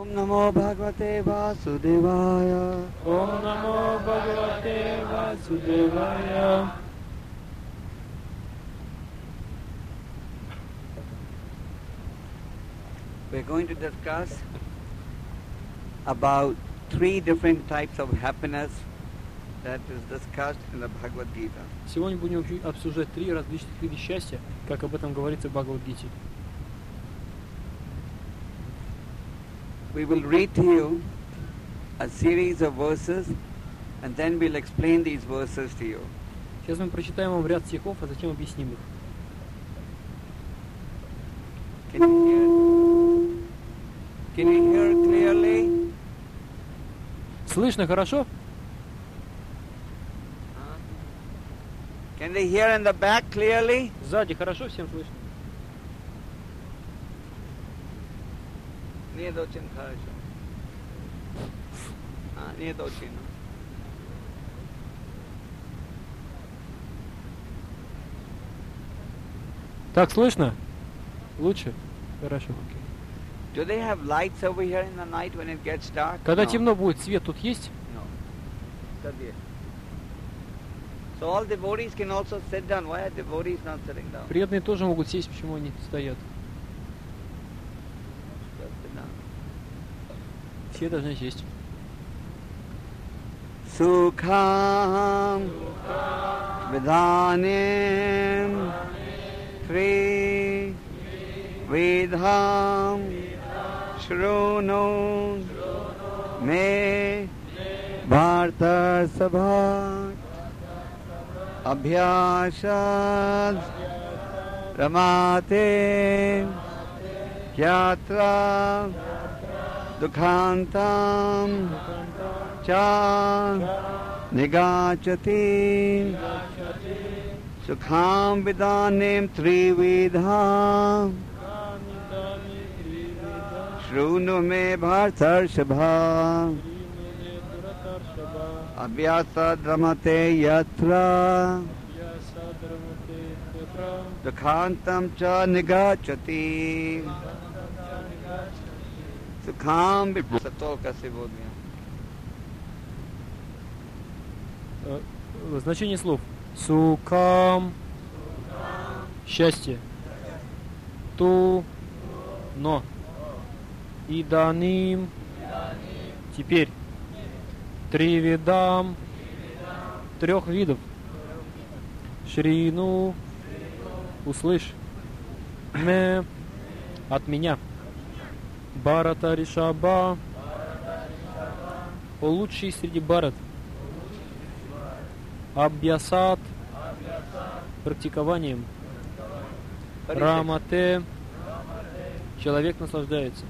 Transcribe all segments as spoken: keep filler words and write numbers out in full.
Om Namo Bhagavate Vasudevaya. Om Namo Bhagavate Vasudevaya. We're going to discuss about three different types of happiness that is discussed in the Bhagavad Gita. Сегодня будем обсуждать три различных вида счастья, как об этом говорится в Бхагавад-гите. We will read to you a series of verses and then we'll explain these verses to you. Сейчас мы прочитаем вам ряд стихов, а затем объясним их. Can you hear? Can you hear clearly? Слышно хорошо? Can they hear in the back clearly? Сзади хорошо всем слышно? Нет, очень хорошо. А, нет, очень. Так слышно? Лучше? Хорошо. Do they have lights over here in the night when it gets dark? Когда No. темно будет, свет тут есть? No. So all devotees can also sit down. Why are devotees not sitting down? Преданные тоже могут сесть, почему они стоят? Just sit down. Все должны сесть. Sukham Vidanim Tri Vidham Shruno Me Bharta Sabha Abhyasad Ramate Yatra Dukhantam Cha Nigachati Sukham Vidanim Trividham Shrunu Me Bhartar Shabha Abhyasa Dramate Yatra Dukhantam Cha Nigachati Sukham Satol कैसे बोल दिया? Значение слов. Сукам. Счастье. Ту. Но. Иданим. Теперь. Тривидам. Трех видов. Шрину. Услышь. Ме. От меня. Барата Ришаба. О лучший среди барат. Абьясат. Практикованием. Рамате. Человек наслаждается.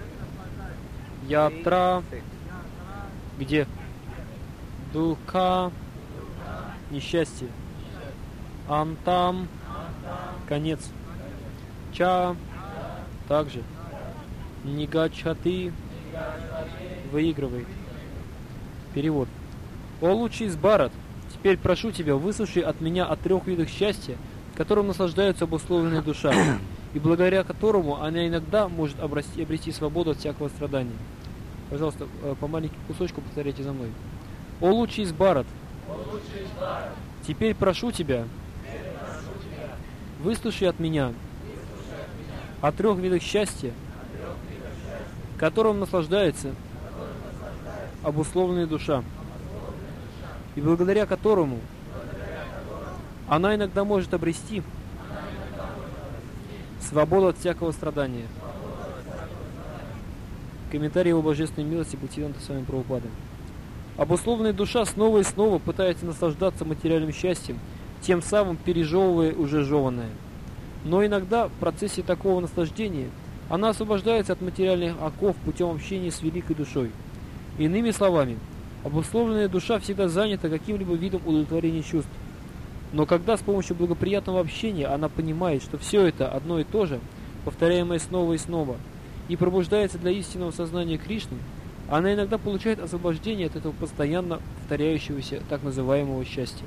Ятра. Где? Духа. Несчастье. Антам. Конец. Ча. Также. Нигачати. Выигрывай. Перевод. О лучший из барат. Теперь прошу тебя, выслушай от меня о трех видах счастья, которым наслаждается обусловленная душа, и благодаря которому она иногда может обрасти, обрести свободу от всякого страдания. Пожалуйста, по маленькому кусочку повторяйте за мной. О лучший из барат. Теперь прошу тебя, выслушай от меня о трех видах счастья, которым наслаждается обусловленная душа, и благодаря которому она иногда может обрести свободу от всякого страдания. Комментарий его божественной милости Бхактисиданта Свами Прабхупады. Обусловленная душа снова и снова пытается наслаждаться материальным счастьем, тем самым пережевывая уже жеванное. Но иногда в процессе такого наслаждения она освобождается от материальных оков путем общения с великой душой. Иными словами, обусловленная душа всегда занята каким-либо видом удовлетворения чувств. Но когда с помощью благоприятного общения она понимает, что все это одно и то же, повторяемое снова и снова, и пробуждается для истинного сознания Кришны, она иногда получает освобождение от этого постоянно повторяющегося так называемого счастья.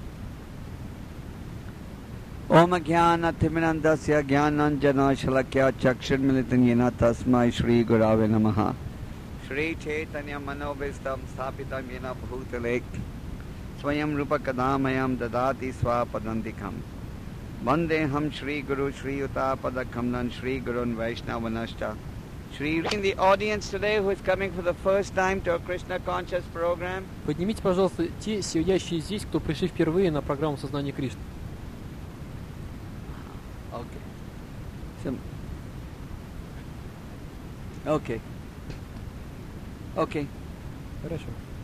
Om Jnana Timirandasya Jnananjana Shalakya Chakshurmilitanjena Tasmai Shri Gurave Namaha. Shri Chaitanya Manovistam Sthapitam Yena Bhutale Swayam Rupa Kadamayam Dadati Swapadantikam Vandeham Shri Guru Shri Yuta Padakamnan Shri Gurun Vaishnavanascha Shri. In the audience today who is coming for the first time to a Krishna Conscious program, Поднимите, пожалуйста, те сидящие здесь, кто пришли впервые на программу сознания Кришны. Okay. So, okay. Okay. Хорошо.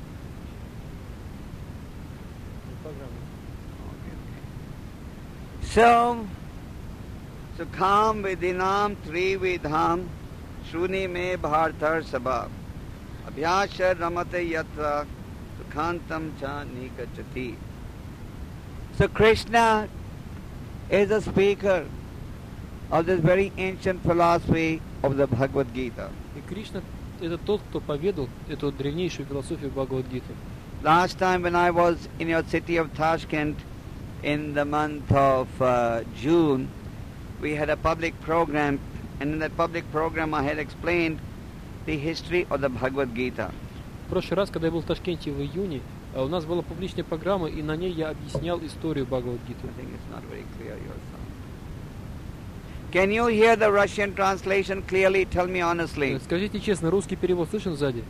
So, Sukham Vidinam Trividham Shuni Me Bhartar Sabha Abhyasha Ramate Yatra Sukhantam Cha Nikachati. So Krishna is a speaker of this very ancient philosophy of the Bhagavad Gita. И Кришна — это тот, кто поведал эту древнейшую философию Бхагавад-гиты. Last time when I was in your city of Tashkent in the month of uh, June, we had a public program, and in that public program I had explained the history of the Bhagavad Gita. В прошлый раз, когда я был в Ташкенте в июне, у нас была публичная программа, и на ней я объяснял историю Бхагавад-гиты. I think it's not very clear, your sound. Can you hear the Russian translation clearly? Tell me honestly. Скажите честно, русский перевод слышен сзади?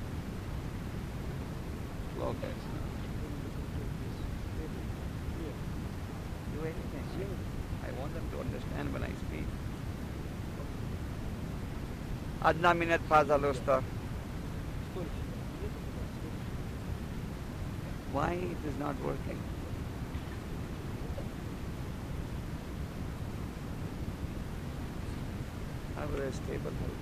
I want them to understand when I speak. Adna minute pazalusta. Why it is not working? How will I stable help?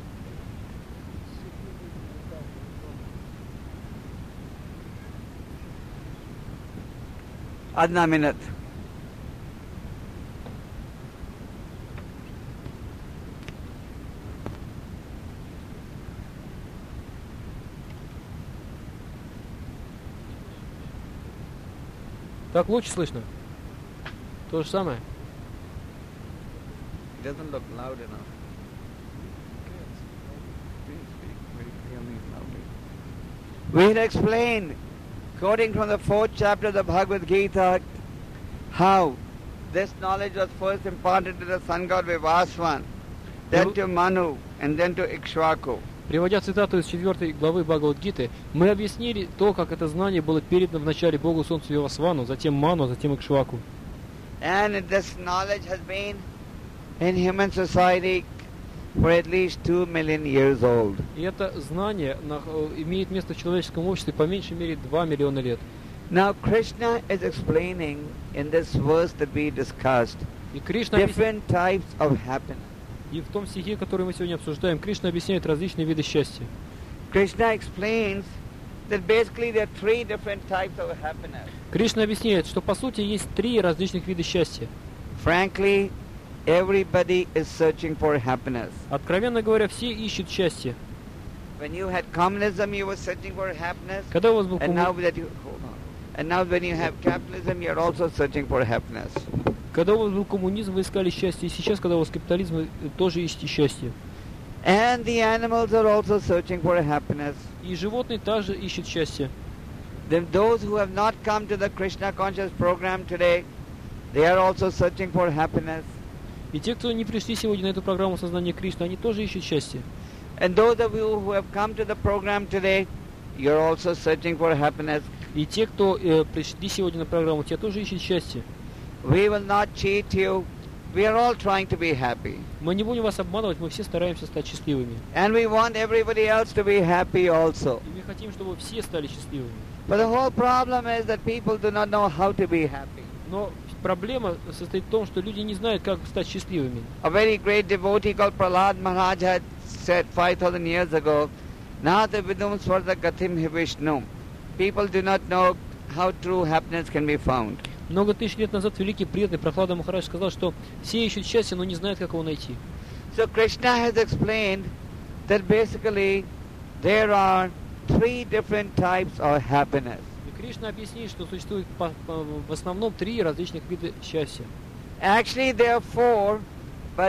Adna minute. Так лучше слышно? То же самое? It doesn't look loud enough. Please speak very clearly and loudly. We had explained, quoting from the fourth chapter of the Bhagavad Gita, how this knowledge was first imparted to the sun god Vivaswan, then to Manu, and then to Ikshvaku. Приводя цитату из четвертой главы Бхагавад-гиты, мы объяснили то, как это знание было передано вначале Богу Солнцу Вивасвану, затем Ману, затем Икшваку. And this knowledge has been in human society for at least two million years old. И это знание имеет место в человеческом обществе по меньшей мере два миллиона лет. Now Krishna is explaining in this verse that we discussed И Кришна different types of happiness. И в том стихе, который мы сегодня обсуждаем, Кришна объясняет различные виды счастья. Krishna explains that basically there are three different types of happiness. Кришна объясняет, что по сути есть три различных вида счастья. Frankly, everybody is searching for happiness. Откровенно говоря, все ищут счастье. When you had communism, you were searching for happiness. Когда у вас был And now коммунизм, that you hold on. And now when you have capitalism, you're also searching for happiness. когда у вас был коммунизм, вы искали счастье, и сейчас, когда у вас капитализм, вы тоже ищете счастье. And the animals are also searching for happiness. И животные также ищут счастье. Then those who have not come to the Krishna Conscious program today, they are also searching for happiness. И те, кто не пришли сегодня на эту программу сознания Кришны, они тоже ищут счастье. And those of you who have come to the program today, you're also searching for happiness. И те, кто э, пришли сегодня на программу, те тоже ищут счастье. We will not cheat you. We are all trying to be happy. Мы не будем вас обманывать, мы все стараемся стать счастливыми. And we want everybody else to be happy also. И мы хотим, чтобы все стали счастливыми. But the whole problem is that people do not know how to be happy. Но проблема состоит в том, что люди не знают, как стать счастливыми. A very great devotee called Prahlad Maharaj had said five thousand years ago, Nata vidum svarta gatim hi Vishnu. People do not know how true happiness can be found. Много тысяч лет назад великий преданный Прохлада Махарадж сказал, что все ищут счастье, но не знают, как его найти. So Krishna has explained that basically there are three different types of happiness. И Кришна объяснит, что существует по, по, в основном три различных вида счастья. Actually there are four, but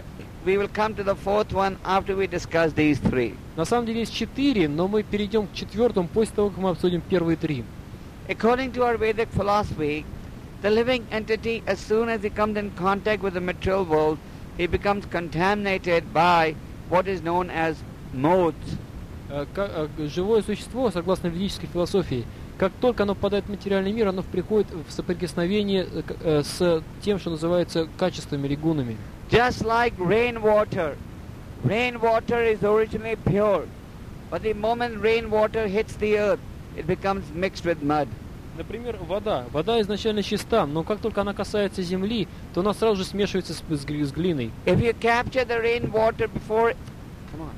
we will come to the fourth one after we discuss these three. На самом деле есть четыре, но мы перейдем к четвертому после того, как мы обсудим первые три. According to our Vedic philosophy, the living entity, as soon as he comes in contact with the material world, he becomes contaminated by what is known as modes. Э, ка- э, Живое существо, согласно ведической философии, как только оно попадает в материальный мир, оно приходит в соприкосновение э, к- э, с тем, что называется качествами или гунами. Just like rainwater. Rainwater is originally pure, but the moment rainwater hits the earth, it becomes mixed with mud. Например, вода. Вода изначально чиста, но как только она касается земли, то она сразу же смешивается с, с гли- с глиной. If you capture the rainwater before, come on.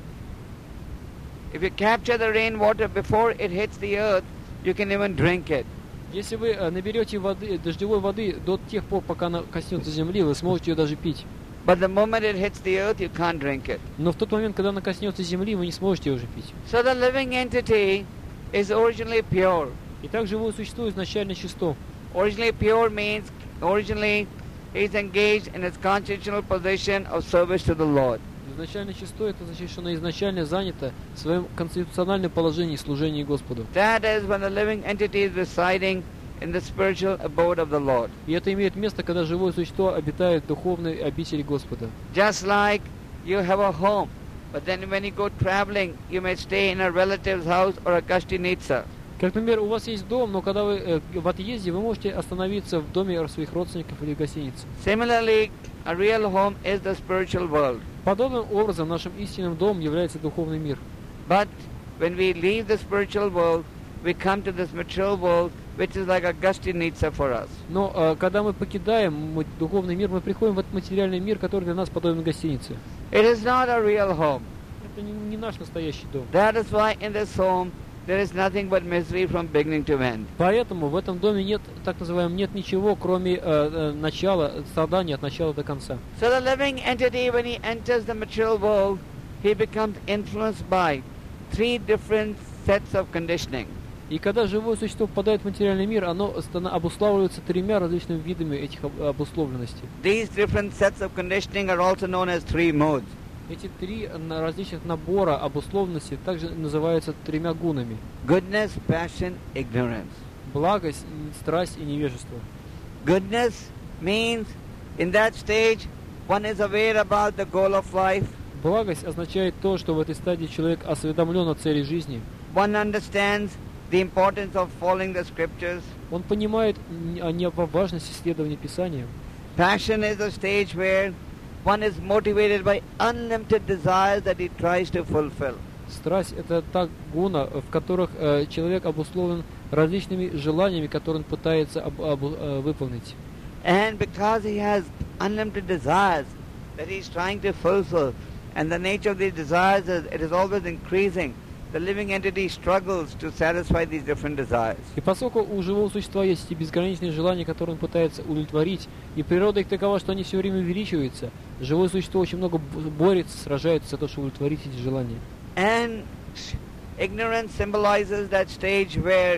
If you capture the rainwater before it hits the earth, you can even drink it. Если вы э, наберете воды, дождевой воды до тех пор, пока она коснется земли, вы сможете ее даже пить. But the moment it hits the earth, you can't drink it. Но в тот момент, когда она коснется земли, вы не сможете ее уже пить. So the living entity is originally pure. Итак, живое существо изначально чисто. Originally pure means originally is engaged in its constitutional position of service to the Lord. Изначально чисто, это значит, что она изначально занята в своем конституциональном положении служении Господу. That is when the living entity is residing in the spiritual abode of the Lord. И это имеет место, когда живое существо обитает в духовной обители Господа. Just like you have a home, but then when you go traveling, you may stay in a relative's house or a gostinitsa. Как, например, у вас есть дом, но когда вы э, в отъезде, вы можете остановиться в доме своих родственников или в гостинице. Similarly, a real home is the spiritual world. Подобным образом нашим истинным домом является духовный мир. But when we leave the spiritual world, we come to this material world, which is like a gostinitsa for us. Но э, когда мы покидаем мы- духовный мир, мы приходим в этот материальный мир, который для нас подобен гостинице. It is not a real home. Это не, не наш настоящий дом. That is why in this home, there is nothing but misery from beginning to end. Поэтому в этом доме нет, так называемом, нет ничего, кроме э, э, начала, страдания от начала до конца. So the living entity, when he enters the material world, he becomes influenced by three different sets of conditioning. И когда живое существо попадает в материальный мир, оно стана- обуславливается тремя различными видами этих об- обусловленностей. These different sets of conditioning are also known as three modes. Эти три на- различных набора обусловленностей также называются тремя гунами. Goodness, passion, ignorance. Благость, м, страсть и невежество. Goodness means in that stage one is aware about the goal of life. Благость означает то, что в этой стадии человек осведомлен о цели жизни. One understands the importance of following the scriptures. Он понимает м, о не- о важности исследования Писания. Passion is a stage where one is motivated by unlimited desires that he tries to fulfill. Страсть – это та гуна, в которых э, человек обусловлен различными желаниями, которые он пытается об- обу- э, выполнить. And because he has unlimited desires that he's trying to fulfill, and the nature of these desires is it is always increasing, the living entity struggles to satisfy these different desires. И поскольку у живого существа есть эти безграничные желания, которые он пытается удовлетворить, и природа их такова, что они все время увеличиваются, живое существо очень много б- борется, сражается за то, чтобы удовлетворить эти желания. And ignorance symbolizes that stage where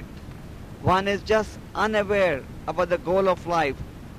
one is just unaware about the goal of life,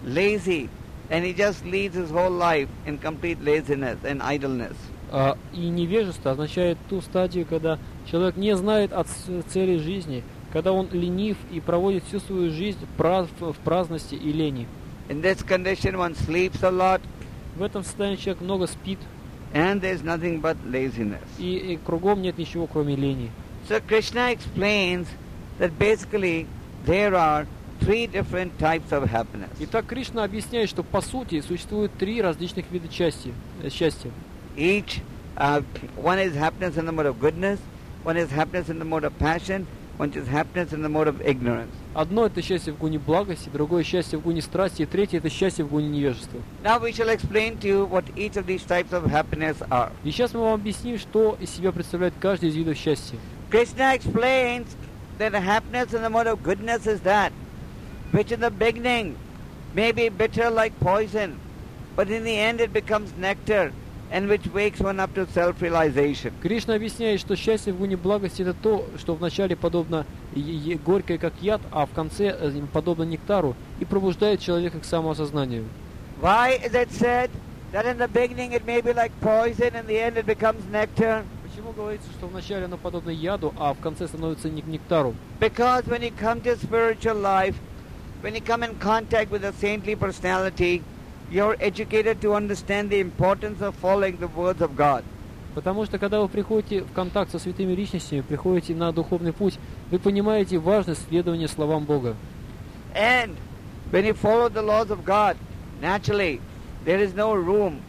lazy, and he just leads his whole life in complete laziness and idleness. А, и невежество означает ту стадию, когда человек не знает о ц- цели жизни, когда он ленив и проводит всю свою жизнь пра- в праздности и лени. In this condition one sleeps a lot, В этом состоянии человек много спит, and there's nothing but laziness. и, и кругом нет ничего, кроме лени. So Krishna explains that basically there are three different types of happiness. Итак, Кришна объясняет, что по сути существует три различных вида счастья. э, счастья. Each, uh, one is happiness in the mode of goodness, one is happiness in the mode of passion, one is happiness in the mode of ignorance. Одно это счастье в гуне благости, другое счастье в гуне страсти, и третье это счастье в гуне невежества. Now we shall explain to you what each of these types of happiness are. И сейчас мы вам объясним, что из себя представляет каждый из видов счастья. Krishna explains that the happiness in the mode of goodness is that which in the beginning may be bitter like poison, but in the end it becomes nectar, and which wakes one up to self-realization. Кришна объясняет, что счастье в гуне благости это то, что вначале подобно е- е- горькое, как яд, а в конце э, подобно нектару, и пробуждает человека к самоосознанию. Why is it said That in the beginning it may be like poison, in the end it becomes nectar. Почему говорится, что вначале оно подобно яду, а в конце становится нек- нектару? Because when you come to spiritual life, when you come in contact with a saintly personality, you're educated to understand the importance of following the words of God. Потому что когда вы приходите в контакт со святыми личностями, приходите на духовный путь, вы понимаете важность следования словам Бога. And when you follow the laws of God, naturally, there is no room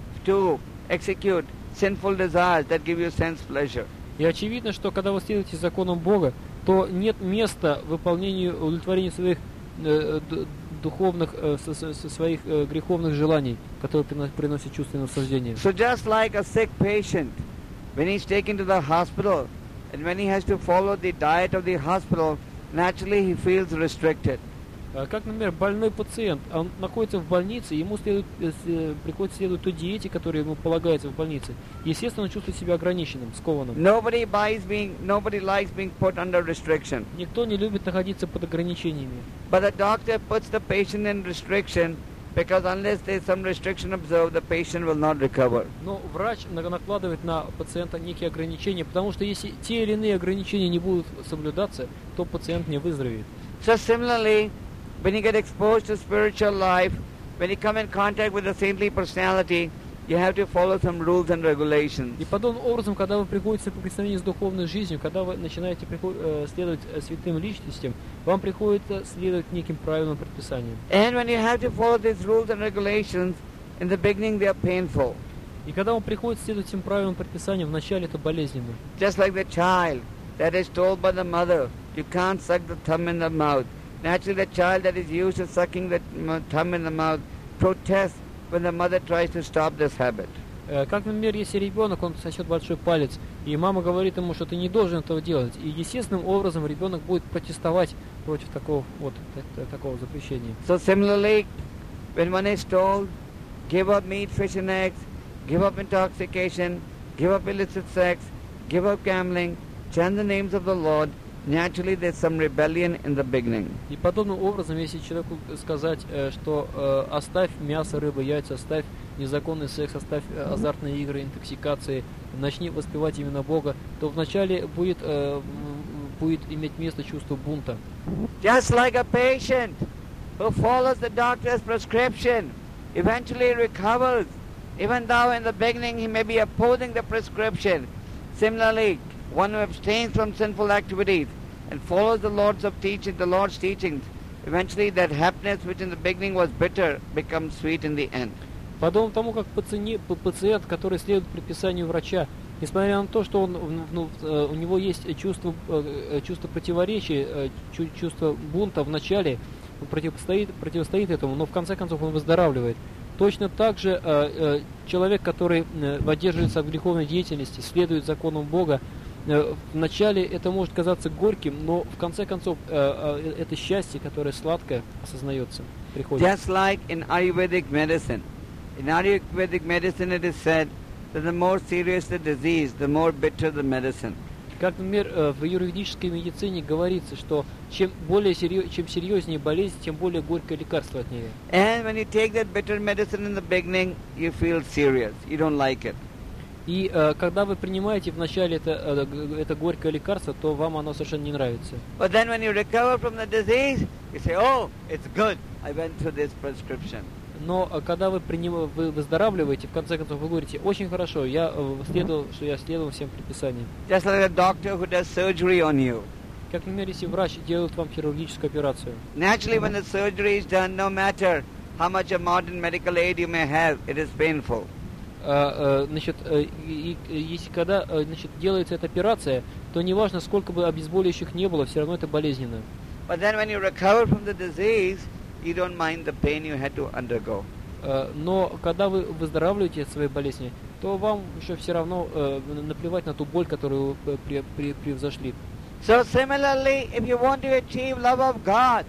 to execute sinful desires that give you sense pleasure. И очевидно, что когда вы следуете законам Бога, то нет места выполнению, удовлетворению своих э, д- духовных, э, со- со- со- своих э, греховных желаний, которые прино- приносят чувственное наслаждение. So just like a sick patient, when he's taken to the hospital, and when he has to follow the diet of the hospital, naturally he feels restricted. А Как, например, больной пациент, он находится в больнице, ему следует, э, с- э, приходится следовать той диете, которая ему полагается в больнице. Естественно, он чувствует себя ограниченным, скованным. Nobody buys being, nobody likes being put under restriction. Никто не любит находиться под ограничениями. But the doctor puts the patient in restriction because unless there's some restriction observed, the patient will not recover. Но врач на- накладывает на пациента некие ограничения, потому что если те или иные ограничения не будут соблюдаться, то пациент не выздоровеет. So similarly, when you get exposed to spiritual life, when you come in contact with a saintly personality, you have to follow some rules and regulations. И подобным образом, когда вы приходите в соприкосновение с духовной жизнью, когда вы начинаете приход- э, следовать э, святым личностям, вам приходится следовать неким правильным предписаниям. And when you have to follow these rules and regulations, in the beginning they are painful. И когда вам приходится следовать этим правильным предписаниям, вначале это болезненно. Just like the child that is told by the mother, you can't suck the thumb in the mouth. Naturally, the child that is used to sucking the m- thumb in the mouth protests when the mother tries to stop this habit. Э, Как, например, если ребенок, он сосет большой палец, и мама говорит ему, что ты не должен этого делать. И естественным образом ребенок будет протестовать против такого, вот, та- такого запрещения. So similarly, when one is told, give up meat, fish and eggs, give up intoxication, give up illicit sex, give up gambling, chant the names of the Lord, naturally there's some rebellion in the beginning. И подобным образом, если человеку сказать, э, что э, оставь мясо, рыбу, яйца, оставь незаконный секс, оставь э, азартные игры, интоксикации, начни воспевать именно Бога, то вначале будет, э, м, будет иметь место чувство бунта. Just like a patient who follows the doctor's prescription, eventually recovers, even though in the beginning he may be opposing the prescription. Similarly, one who abstains from sinful activities and follows the Lord's of teaching, the Lord's teachings, eventually that happiness which in the beginning was bitter becomes sweet in the end. Подобно тому, как пациент, пациент, который следует предписанию врача, несмотря на то, что он, ну, э, у него есть чувство, э, чувство противоречия, э, чу- чувство бунта в начале, он противостоит, противостоит этому, но в конце концов он выздоравливает. Точно так же э, э, человек, который э, воздерживается от греховной деятельности, следует законам Бога, э, вначале это может казаться горьким, но в конце концов э, э, это счастье, которое сладкое, осознается, приходит. Just like in Ayurvedic medicine. In Ayurvedic medicine it is said that the more serious the disease, the more bitter the medicine. Как, например, э, в юридической медицине говорится, что чем более серьез, чем серьезнее болезнь, тем более горькое лекарство от нее. And when you take that bitter medicine in the beginning, you feel serious. You don't like it. И э, когда вы принимаете вначале это, э, г- это горькое лекарство, то вам оно совершенно не нравится. But then when you recover from the disease, you say, oh, it's good. I went through this prescription. Но э, когда вы, приним... вы выздоравливаете, в конце концов вы говорите, очень хорошо, я э, следовал, что я следовал всем предписаниям. Just like a doctor who does surgery on you. Как, например, если врач делает вам хирургическую операцию. Naturally, when the surgery is done, no matter how much of modern medical aid you may have, it is painful. А, э, значит, э, и, и, если когда э, значит, делается эта операция, то неважно, сколько бы обезболивающих не было, все равно это болезненно. But then when you recover from the disease, you don't mind the pain you had to undergo. Э, но когда вы выздоравливаете от своей болезни, то вам еще все равно э, наплевать на ту боль, которую вы при, при, превзошли. So similarly, if you want to achieve love of God,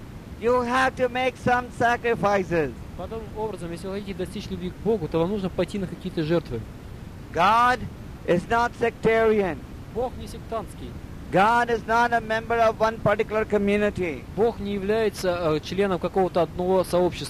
you have to make some sacrifices. Подобным образом, если вы хотите достичь любви к Богу, то вам нужно пойти на какие-то жертвы. God is not sectarian. Бог не сектантский. God is not a member of one particular community. Бог не является э, членом какого-то одного сообщества.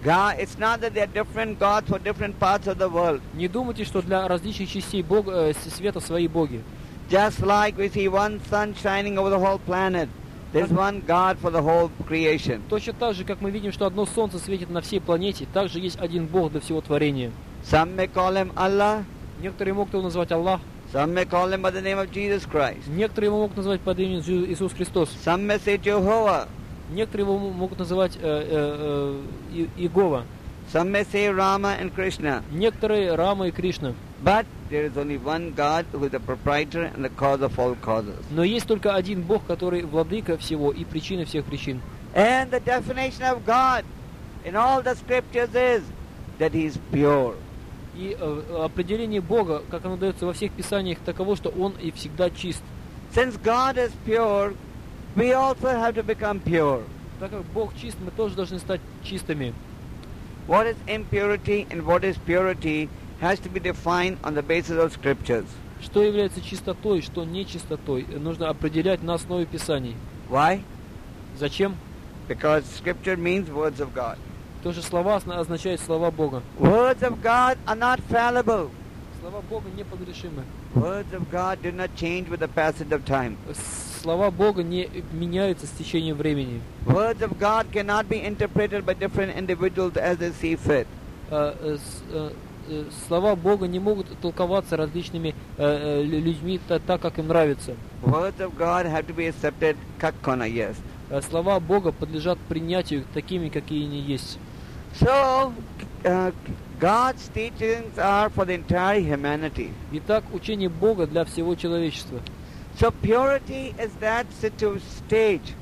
God, it's not that there are different gods for different parts of the world. Не думайте, что для различных частей Бога, э, света свои боги. Just like we see one sun shining over the whole planet, there's one God for the whole creation. Точно так же, как мы видим, что одно солнце светит на всей планете, также есть один Бог для всего творения. Some may call him Allah, Некоторые могут его назвать Аллах, some may call him by the name of Jesus Christ, некоторые его могут назвать под именем Иисус- Иисус Христос, some may say Jehovah, некоторые его м- могут называть э, э, э, И- Иегова, some may say Rama and Krishna. некоторые Рама и Кришна. But there is only one God who is the proprietor and the cause of all causes. Но есть только один Бог, который владыка всего и причина всех причин. And the definition of God in all the scriptures is that he is pure. И э, определение Бога, как оно дается во всех писаниях, таково, что Он и всегда чист. Since God is pure, we also have to become pure. Так как Бог чист, мы тоже должны стать чистыми. What is impurity and what is purity has to be defined on the basis of scriptures. Что является чистотой, что нечистотой, нужно определять на основе Писаний. Why? Зачем? Because scripture means words of God. То же слова озна- означает слова Бога. Words of God are not fallible. Слова Бога непогрешимы. Words of God do not change with the passage of time. Слова Бога не меняются с течением времени. Words of God cannot be interpreted by different individuals as they see fit. Э, э, с- э, э, Слова Бога не могут толковаться различными э, э, лю- людьми та- так, как им нравится. Words of God have to be accepted как она есть. Э, Слова Бога подлежат принятию такими, какие они есть. So, uh, God's teachings are for the entire humanity. Итак, учение Бога для всего человечества. So purity is that situ- stage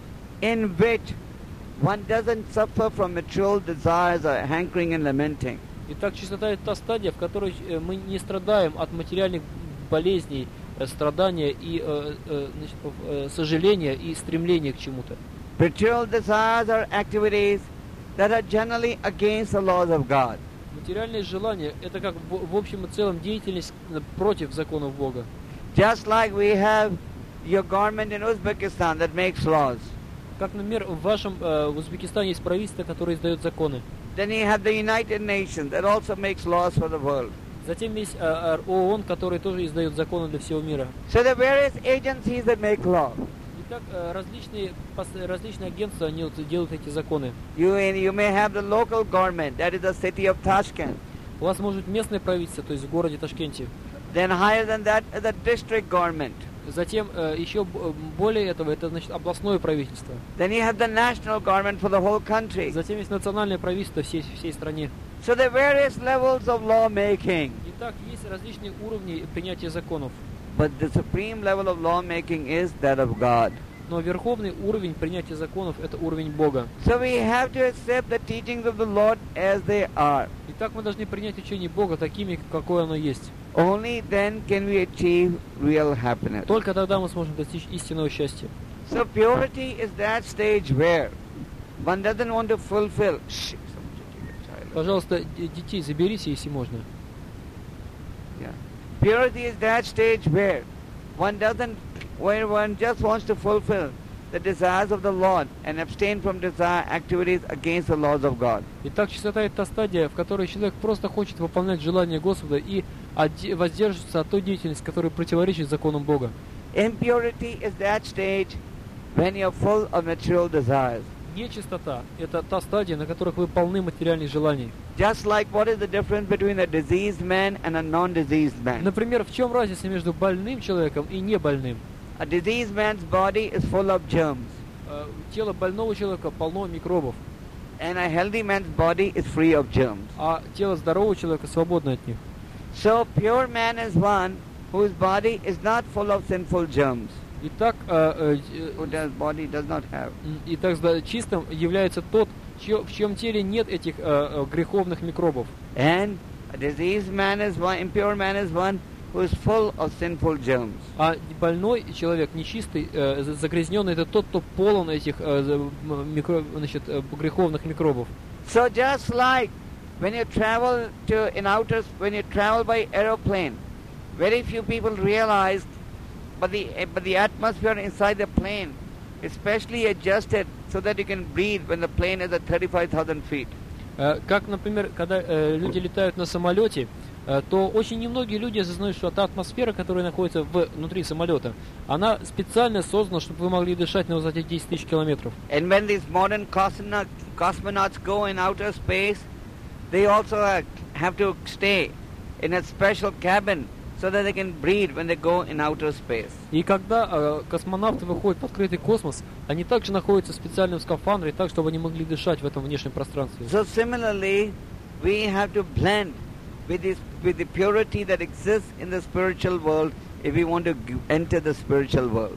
in which one doesn't suffer from material desires or hankering and lamenting. Итак, чистота – это та стадия, в которой э, мы не страдаем от материальных болезней, э, страдания и э, э, значит, э, сожаления и стремления к чему-то. Material desires are activities that are generally against the laws of God. Материальные желания – это как в, в общем и целом деятельность э, против законов Бога. Just like we have your government in Uzbekistan that makes laws. Как, например, в вашем э, в Узбекистане есть правительство, которое издает законы. Then you have the United Nations that also makes laws for the world. Затем есть э, ООН, который тоже издает законы для всего мира. So the various agencies that make law. Итак, э, различные, пос- различные агентства они вот делают эти законы. You, you may have the local government, that is the city of Tashkent. У вас может быть местное правительство, то есть в городе Ташкенте. Then higher than that is the district government. Затем э, еще б- более этого, это значит областное правительство. Then you have the national government for the whole country. Затем есть национальное правительство всей, всей стране. So there are various levels of lawmaking. Итак, есть различные уровни принятия законов. But the supreme level of lawmaking is that of God. Но верховный уровень принятия законов – это уровень Бога. So we have to accept the teachings of the Lord as they are. Итак, мы должны принять учение Бога такими, какое оно есть. Only then can we achieve real happiness. Только тогда мы сможем достичь истинного счастья. So purity is that stage where one doesn't want to fulfill. Shh, someone should take a child. Пожалуйста, д- детей заберите, если можно. Yeah. Purity is that stage where one doesn't, where one just wants to fulfill the desires of the Lord and abstain from desire activities against the laws of God. Итак, чистота – это та стадия, в которой человек просто хочет выполнять желания Господа и отде- воздерживаться от той деятельности, которая противоречит законам Бога. Impurity is that stage when you're full of material desires. Нечистота – это та стадия, на которых вы полны материальных желаний. Just like what is the difference between a diseased man and a non-diseased man? Например, в чем разница между больным человеком и небольным? A diseased man's body is full of germs, Э, Тело больного человека полно микробов, and a healthy man's body is free of germs. а тело здорового человека свободно от них. So pure man is one whose body is not full of sinful germs, Итак, э, э, whose body does not have. м, итак, зда- чистым является тот, чье- в чьем теле нет этих э, э, греховных микробов. And a diseased man is one, impure man is one who is full of sinful germs. А больной человек, нечистый, э, за- загрязненный, это тот, кто полон этих э, за- м- микро- значит, э, греховных микробов. So just like when you travel to in outer, when you travel by aeroplane, very few people realize, but the but the atmosphere inside the plane is specially adjusted so that you can breathe when the plane is at thirty-five thousand feet. Э, Как, например, когда э, люди летают на самолете, э, то очень немногие люди осознают, что та атмосфера, которая находится в- внутри самолета, она специально создана, чтобы вы могли дышать на высоте десять тысяч километров. And when these modern cosmonaut, cosmonauts go in outer space, they also uh, have to stay in a special cabin so that they can breathe when they go in outer space. И когда э, космонавты выходят в открытый космос, они также находятся в специальном скафандре, так, чтобы они могли дышать в этом внешнем пространстве. So similarly, we have to blend with this, with the purity that exists in the spiritual world if we want to g- enter the spiritual world.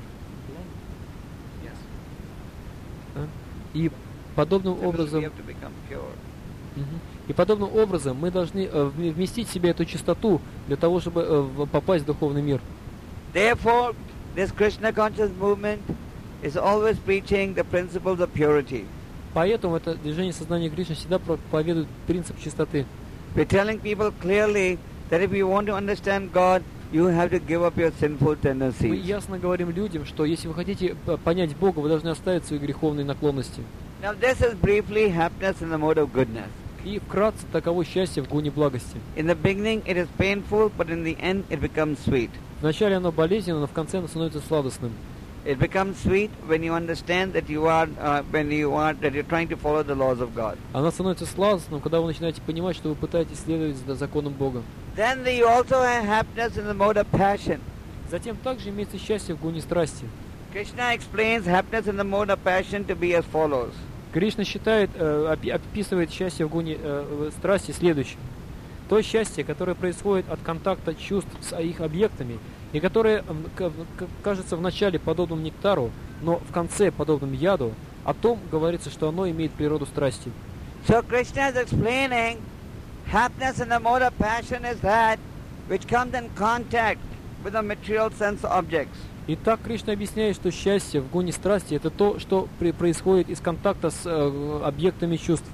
Да? И подобным Similarly, образом, we have to become pure. Мгм. и подобным образом мы должны э, вме- вместить в себя эту чистоту для того, чтобы э, в- попасть в духовный мир. Therefore, this Krishna conscious movement is always preaching the principles of purity. Поэтому это движение сознания Кришны всегда проповедует принцип чистоты. We're telling people clearly that if you want to understand God, you have to give up your sinful Мы tendencies. ясно говорим людям, что если вы хотите э, понять Бога, вы должны оставить свои греховные наклонности. Now this is briefly happiness in the mode of goodness. И вкратце таково счастье в гуне благости. In the beginning it is painful, but in the end it becomes sweet. Вначале оно болезненно, но в конце оно становится сладостным. It becomes sweet when you understand that you are, uh, when you are, that you're trying to follow the laws of God. Оно становится сладостным, когда вы начинаете понимать, что вы пытаетесь следовать за законом Бога. Then the, you also have happiness in the mode of passion. Затем также имеется счастье в гуне страсти. Krishna explains happiness in the mode of passion to be as follows. Кришна считает, э, опи- описывает счастье в гуне э, страсти следующим. То счастье, которое происходит от контакта чувств с их объектами, и которое м, к- к- кажется вначале подобным нектару, но в конце подобным яду, о том говорится, что оно имеет природу страсти. So Krishna is explaining happiness in the mode of passion is that which comes in contact with the material sense objects. Итак, Кришна объясняет, что счастье в гуне страсти – это то, что при- происходит из контакта с э, объектами чувств.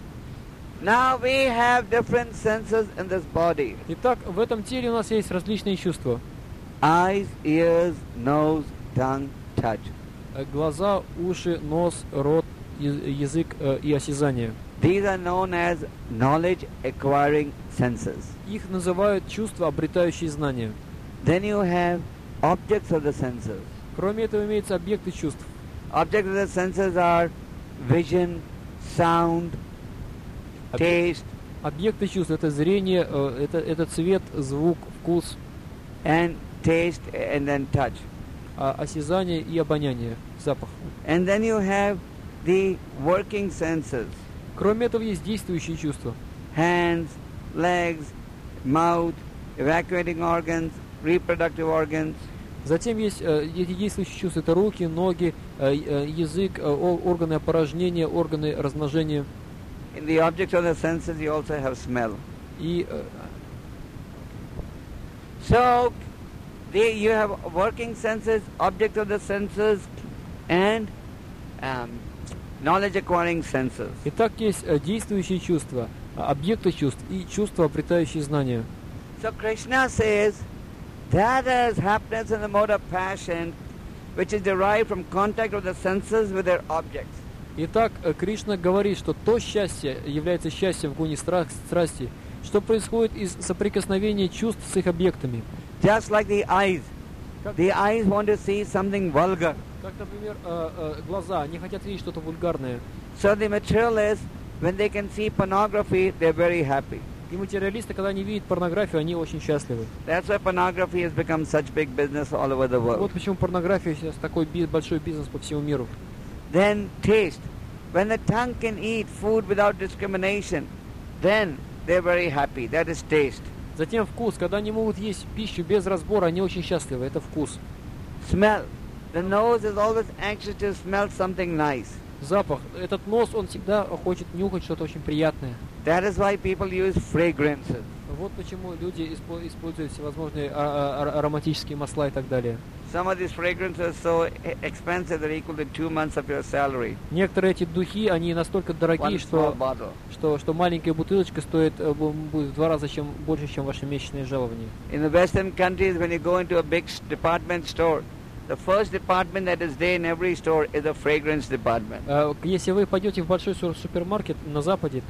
Now we have different senses in this body. Итак, в этом теле у нас есть различные чувства. Eyes, ears, nose, tongue, touch. Э, Глаза, уши, нос, рот, я- язык э, и осязание. These are known as knowledge acquiring senses. Их называют чувства, обретающие знания. Then you have objects of the senses. Кроме этого имеются объекты чувств. Objects of the senses are vision, sound, Объ- taste, Объекты чувств – это зрение, э, это, это цвет, звук, вкус, and taste, and then touch. а осязание и обоняние, запах. And then you have the working senses. Кроме этого есть действующие чувства. Hands, legs, mouth, evacuating organs, reproductive organs. Затем есть э, эти действующие чувства – это руки, ноги, э, э, язык, э, о- органы опорожнения, органы размножения. In the objects of the senses, you also have smell. И э, So, the, you have working senses, objects of the senses, and um, knowledge acquiring senses. Итак, есть э, действующие чувства, а, объекты чувств и чувства, обретающие знания. So Krishna says that is happiness in the mode of passion, which is derived from contact of the senses with their objects. Итак, э, Кришна говорит, что то счастье является счастьем в гуне страх- страсти, что происходит из соприкосновения чувств с их объектами. Just like the eyes. Как, The eyes want to see something vulgar. как, например, э, э, глаза, они хотят видеть что-то вульгарное. So the materialists, when they can see pornography, they're very happy. И материалисты, когда они видят порнографию, они очень счастливы. That's why pornography has become such big business all over the world. Вот почему порнография сейчас такой би- большой бизнес по всему миру. Then taste. When the tongue can eat food without discrimination, then they're very happy. That is taste. Затем вкус. Когда они могут есть пищу без разбора, они очень счастливы. Это вкус. Smell. The nose is always anxious to smell something nice. Запах. Этот нос, он всегда хочет нюхать что-то очень приятное. That is why people use fragrances. Вот почему люди испо- используют всевозможные а- а- ароматические масла и так далее. Some of these fragrances are so e- expensive they're equal to two months of your salary. Некоторые эти духи, они настолько дорогие, One small что, bottle. что, что маленькая бутылочка стоит э, бу- будет в два раза чем, больше, чем ваше месячное жалование. In the Western countries, when you go into a big s- department store, the first department that is there in every store is the fragrance department. Э, Если вы пойдете в большой су- супермаркет на Западе, то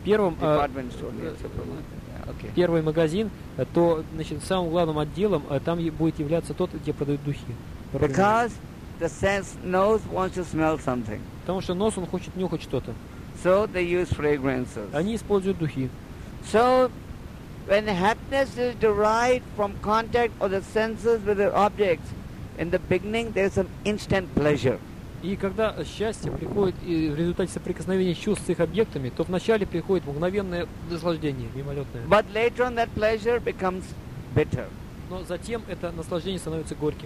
первом, э, Department store near supermarket. Yeah, okay. первый магазин, э, то, значит, самым главным отделом э, там и будет являться тот, где продают духи. Because the sense nose wants to smell something. Потому что нос, он хочет нюхать что-то. So they use fragrances. Они используют духи. So when happiness is derived from contact of the senses with the objects, in the beginning there is some instant pleasure. И когда счастье приходит и в результате соприкосновения чувств с их объектами, то вначале приходит мгновенное наслаждение, мимолетное. But later on that pleasure becomes bitter. Но затем это наслаждение становится горьким.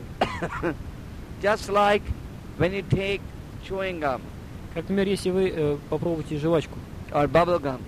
Just like when you take chewing gum. Как, например, если вы э, попробуете жвачку. Or bubble gum.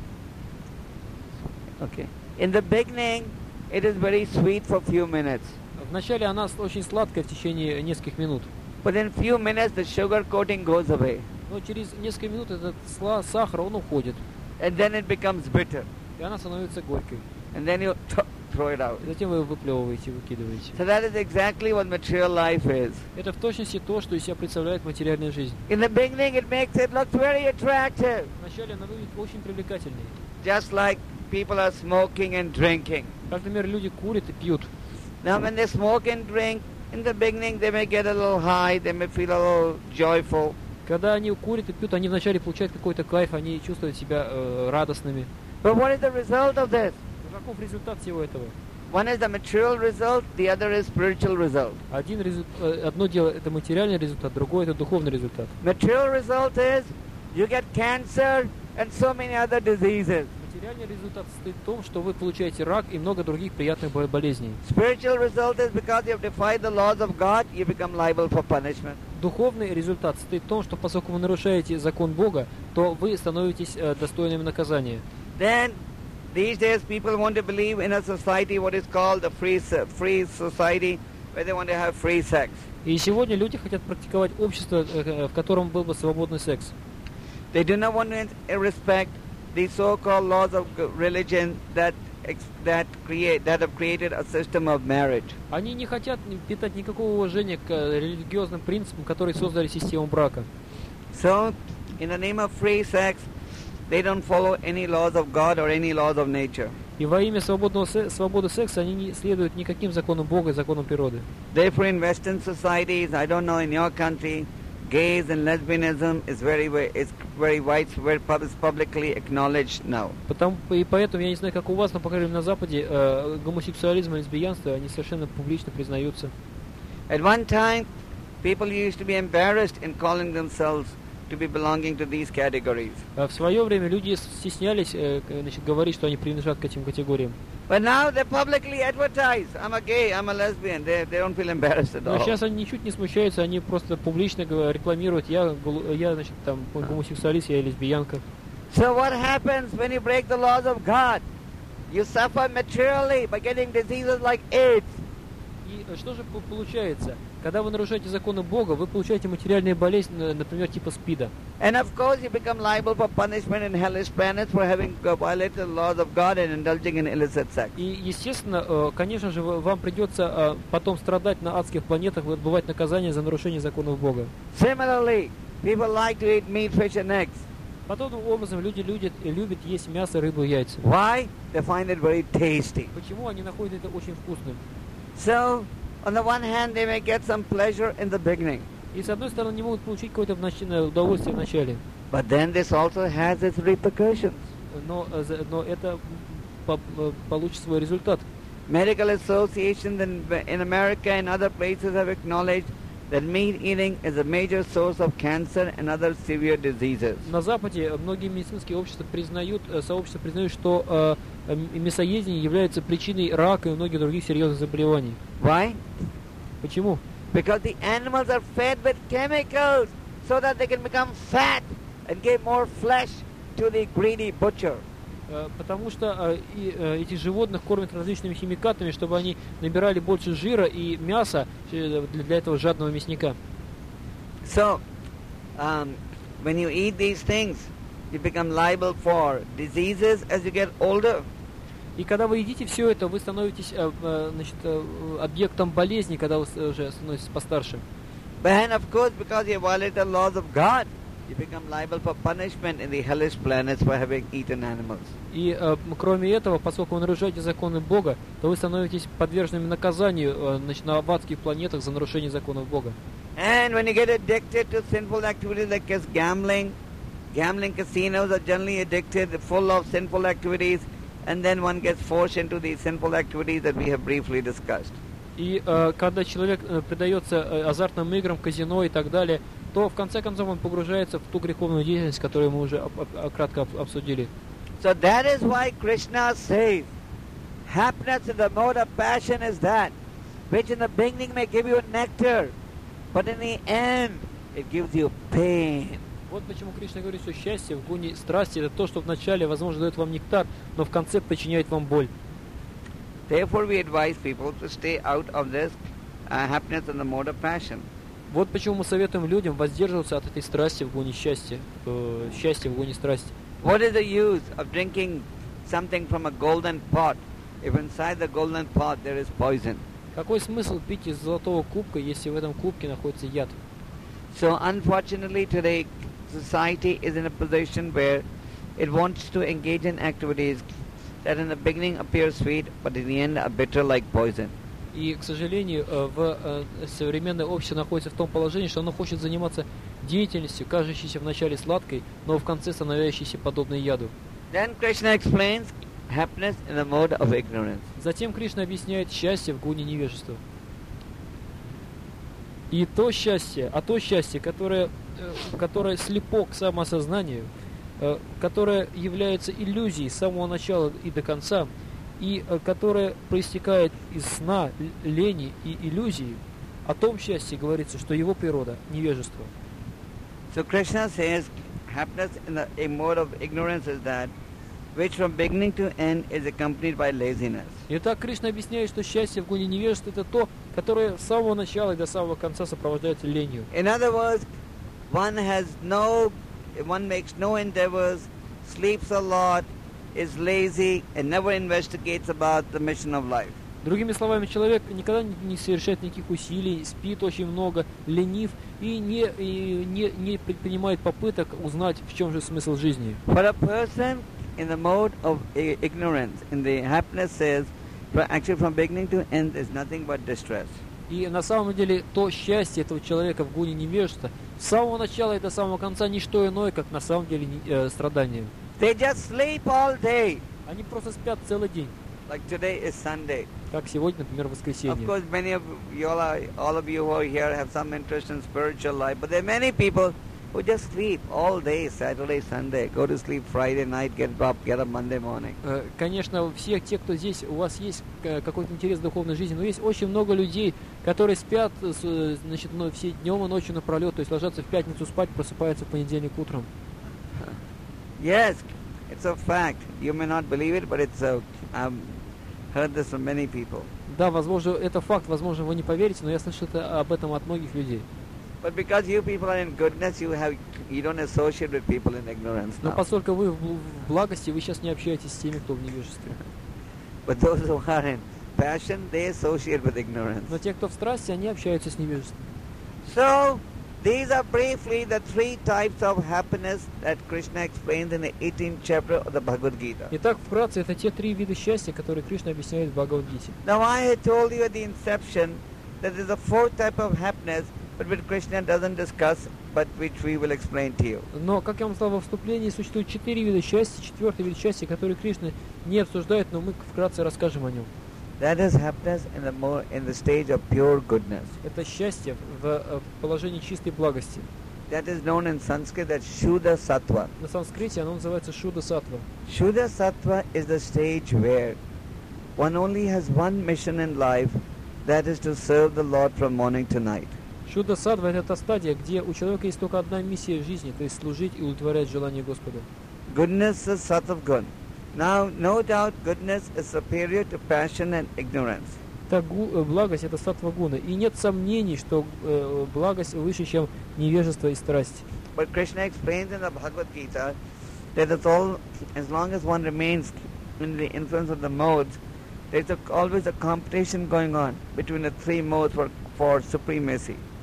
Okay. In the beginning, it is very sweet for few minutes. Вначале она очень сладкая в течение нескольких минут. But in few minutes, the sugar coating goes away. Но через несколько минут этот сла- сахар, он уходит. And then it becomes bitter. И она становится горькой. And then you th- throw it out. И затем вы выплевываете, выкидываете. So that is exactly what material life is. Это в точности то, что из себя представляет материальная жизнь. In the beginning, it makes it look very attractive. Вначале она выглядит очень привлекательной. Just like people are smoking and drinking. Как, например, люди курят и пьют. Now when they smoke and drink, in the beginning they may get a little high, they may feel a little joyful. Когда они курят и пьют, они вначале получают какой-то кайф, они чувствуют себя э, радостными. But what is the result of this? Но каков результат всего этого? One is the material result, the other is spiritual result. Один резу- э, одно дело это материальный результат, другое это духовный результат. Material result is you get cancer and so many other diseases. Материальный результат состоит в том, что вы получаете рак и много других приятных бо- болезней. Spiritual result is because you have defied the laws of God, you become liable for punishment. Духовный результат состоит в том, что поскольку вы нарушаете закон Бога, то вы становитесь э, достойными наказания. Then these days people want to believe in a society what is called a free se- free society where they want to have free sex. И сегодня люди хотят практиковать общество, э, в котором был бы свободный секс. They do not want to respect the so-called laws of g- religion that ex- that create that have created a system of marriage. Они не хотят питать никакого уважения к э, религиозным принципам, которые создали систему брака. So, in the name of free sex, they don't follow any laws of God or any laws of nature. И во имя свободного се- свободы секса они не следуют никаким законам Бога и законам природы. Therefore, in Western societies, I don't know in your country, gays and lesbianism is very wa- is very widespread, pub- is publicly acknowledged now. Потому, и поэтому, я не знаю, как у вас, но, по крайней мере, на Западе э, гомосексуализм и лесбиянство, они совершенно публично признаются. At one time, people used to be embarrassed in calling themselves to be belonging to these categories. А в свое время люди стеснялись э, к- значит, говорить, что они принадлежат к этим категориям. But now they publicly advertise, I'm a gay, I'm a lesbian. They, they don't feel embarrassed at Но all. сейчас они ничуть не смущаются, они просто публично говор- рекламируют, я, голу- я значит, там, гомосексуалист, я лесбиянка. So what happens when you break the laws of God? You suffer materially by getting diseases like AIDS. И э, что же по- получается? Когда вы нарушаете законы Бога, вы получаете материальные болезни, э, например, типа СПИДа. And of course you become liable for punishment in hellish planets for having uh, violated the laws of God and indulging in illicit sex. И, естественно, э, конечно же, вы- вам придется э, потом страдать на адских планетах, и отбывать наказание за нарушение законов Бога. Similarly, people like to eat meat, fish and eggs. Подобным образом люди любят, любят есть мясо, рыбу, яйца. Why? They find it very tasty. Почему они находят это очень вкусным? So, on the one hand, they may get some pleasure in the beginning. И с одной стороны, они могут получить какое-то в нач- э, удовольствие в начале, But then this also has its repercussions. но, э, за- но это по- э, получит свой результат. Medical associations in, in America and other places have acknowledged that meat eating is a major source of cancer and other severe diseases. На Западе многие медицинские общества признают, э, сообщества признают, что э, э, мясоедение является причиной рака и многих других серьезных заболеваний. Why? Почему? Because the animals are fed with chemicals so that they can become fat and give more flesh to the greedy butcher. Э, Потому что э, и, э, этих животных кормят различными химикатами, чтобы они набирали больше жира и мяса э, для, для этого жадного мясника. So, um, when you eat these things, you become liable for diseases as you get older. И когда вы едите все это, вы становитесь э, э, значит, э, объектом болезни, когда вы с- уже становитесь постарше. But then, of course, because you violate the laws of God, you become liable for punishment in the hellish planets for having eaten animals. И э, кроме этого, поскольку вы нарушаете законы Бога, то вы становитесь подверженными наказанию э, значит, на адских планетах за нарушение законов Бога. And when you get addicted to sinful activities like as gambling, gambling casinos are generally addicted, full of sinful activities, and then one gets forced into these sinful activities that we have briefly discussed. И э, когда человек э, предается э, азартным играм, казино и так далее, то в конце концов он погружается в ту греховную деятельность, которую мы уже об, об, кратко об, обсудили. So that is why Krishna says, happiness in the mode of passion is that, which in the beginning may give you nectar, but in the end it gives you pain. Вот почему Кришна говорит, что счастье в гуне страсти это то, что вначале, возможно, дает вам нектар, но в конце причиняет вам боль. Therefore we advise people to stay out of this uh, happiness in the mode of passion. Вот почему мы советуем людям воздерживаться от этой страсти в гуне счастья, э, счастья в гуне страсти. What is the use of drinking something from a golden pot if inside the golden pot there is poison? Какой смысл пить из золотого кубка, если в этом кубке находится яд? So unfortunately today society is in a position where it wants to engage in activities that in the beginning appear sweet but in the end are bitter like poison. И, к сожалению, в современное общество находится в том положении, что оно хочет заниматься деятельностью, кажущейся вначале сладкой, но в конце становящейся подобной яду. Then Krishna explains happiness in the mode of ignorance. Затем Кришна объясняет счастье в гуне невежества. И то счастье, а то счастье, которое, которое слепо к самоосознанию, которое является иллюзией с самого начала и до конца, и которое проистекает из сна, лени и иллюзии, о том счастье говорится, что его природа – невежество. So Krishna says happiness in the a mode of ignorance is that which from beginning to end is accompanied by laziness. Итак, Кришна объясняет, что счастье в гуне невежества – это то, которое с самого начала и до самого конца сопровождается ленью. In other words, one has no, one makes no endeavors, sleeps a lot, is lazy and never investigates about the mission of life. Другими словами, человек никогда не совершает никаких усилий, спит очень много, ленив и не, и не, не предпринимает попыток узнать, в чем же смысл жизни. For a person in the mode of ignorance, in the happiness says, actually from beginning to end is nothing but distress. И на самом деле то счастье этого человека в гуне невежества с самого начала и до самого конца не что иное, как на самом деле э, страдание. They just sleep all day. Они просто спят целый день. Like today is Sunday. Как сегодня, например, воскресенье. Of course, many of you all, are, all of you who are here have some interest in spiritual life, but there are many people who just sleep all day, Saturday, Sunday, go to sleep Friday night, get up, get up Monday morning. Конечно, всех те, кто здесь, у вас есть какой-то интерес в духовной жизни, но есть очень много людей, которые спят, значит, все днем и ночью напролет, то есть ложатся в пятницу спать, просыпаются в понедельник утром. Yes, it's a fact. You may not believe it, but it's a, I've heard this from many people. Да, возможно, это факт, возможно, вы не поверите, но я слышал это об этом от многих людей. But because you people are in goodness, you have you don't associate with people in ignorance. Но now. поскольку вы в благости, вы сейчас не общаетесь с теми, кто в невежестве. But those who are in passion, they associate with ignorance. Но те, кто в страсти, они общаются с невежеством. So, these are briefly the three types of happiness that Krishna explains in the eighteenth chapter of the Bhagavad Gita. Итак, вкратце, это те три вида счастья, которые Кришна объясняет в Бхагавад-гите. Now, I had told you at the inception that there is a fourth type of happiness, but which Krishna doesn't discuss, but which we will explain to you. Но, как я вам сказал во вступлении, существует четыре вида счастья, четвертый вид счастья, который Кришна не обсуждает, но мы вкратце расскажем о нем. That is happiness in the more in the stage of pure goodness. Это счастье в, в положении чистой благости. That is known in Sanskrit as Shuddha Sattva. На санскрите оно называется Шудда Саттва. Shuddha Sattva is the stage where one only has one mission in life, that is to serve the Lord from morning to night. Шудда Саттва — это та стадия, где у человека есть только одна миссия в жизни, то есть служить и удовлетворять желания Господа. Goodness is Sattva. Now, no doubt, goodness is superior to passion and ignorance. Так, благость — это саттва гуна. И нет сомнений, что э, благость выше, чем невежество и страсть. But Krishna explains in the Bhagavad Gita that it's all, as long as one remains in the influence of the modes, there's a, always a competition going on between the three modes for, for supremacy.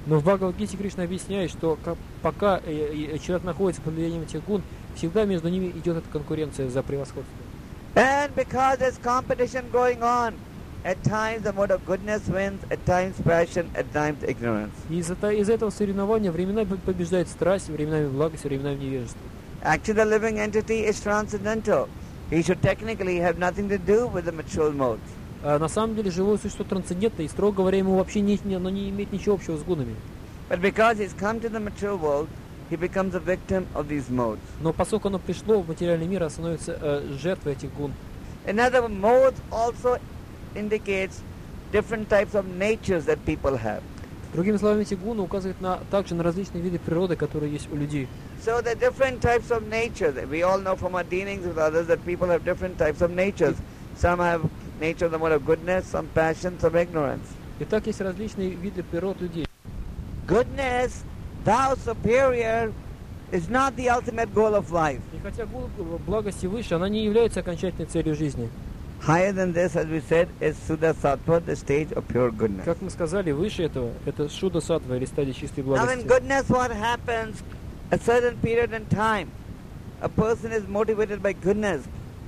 Но в Бхагавад-гите Кришна объясняет, что как, пока э, э, человек находится под влиянием этих гун, всегда между ними идет эта конкуренция за превосходство. And because there's competition going on, at times the mode of goodness wins, at times passion, at times ignorance. И из-за из этого соревнования временами побеждает страсть, временами благость, временами невежество. Actually, the living entity is transcendental. He should technically have nothing to do with the material modes. А на самом деле живое существо трансцендентно, и строго говоря, ему вообще не, не, оно не имеет ничего общего с гунами. But because he's come to the material world, he becomes a victim of these modes. Но поскольку оно пришло в материальный мир, становится э, жертвой этих гун. Another modes also indicates different types of natures that people have. Другими словами, эти гуны указывают на, также на различные виды природы, которые есть у людей. So there are different types of natures. We all know from our dealings with others that people have different types of natures. Some have nature of the mode of goodness, some passion, some ignorance. Итак, есть различные виды природ людей. Goodness, thou superior, is not the ultimate goal of life. И хотя гун благости выше, она не является окончательной целью жизни. Higher than this, as we said, is Suddha Sattva, the stage of pure goodness. Как мы сказали, выше этого, это Шуда Саттва, или стадия чистой Now in благости. goodness what happens, a certain period in time, a person is motivated by goodness.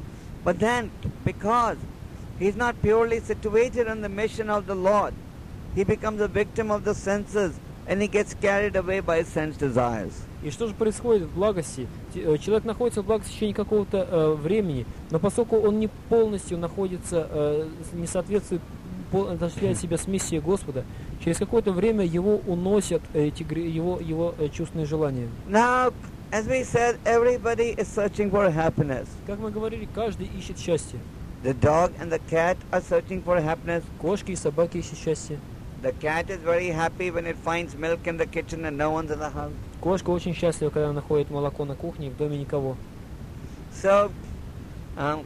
But then, because he is not purely situated on the mission of the Lord, he becomes a victim of the senses and he gets carried away by sense desires. И что же происходит в благости? Человек находится в благости в течение какого-то э, времени, но поскольку он не полностью находится, э, не соответствует, отождествляет себя с миссией Господа, через какое-то время его уносят эти, его, его э, чувственные желания. Now, as we said, everybody is searching for happiness. Как мы говорили, каждый ищет счастье. The dog and the cat are searching for happiness. Кошки и собаки ищут счастье. The cat is very happy when it finds milk in the kitchen and no one's in the house. Кошка очень счастлива, когда находит молоко на кухне и в доме никого. So, um,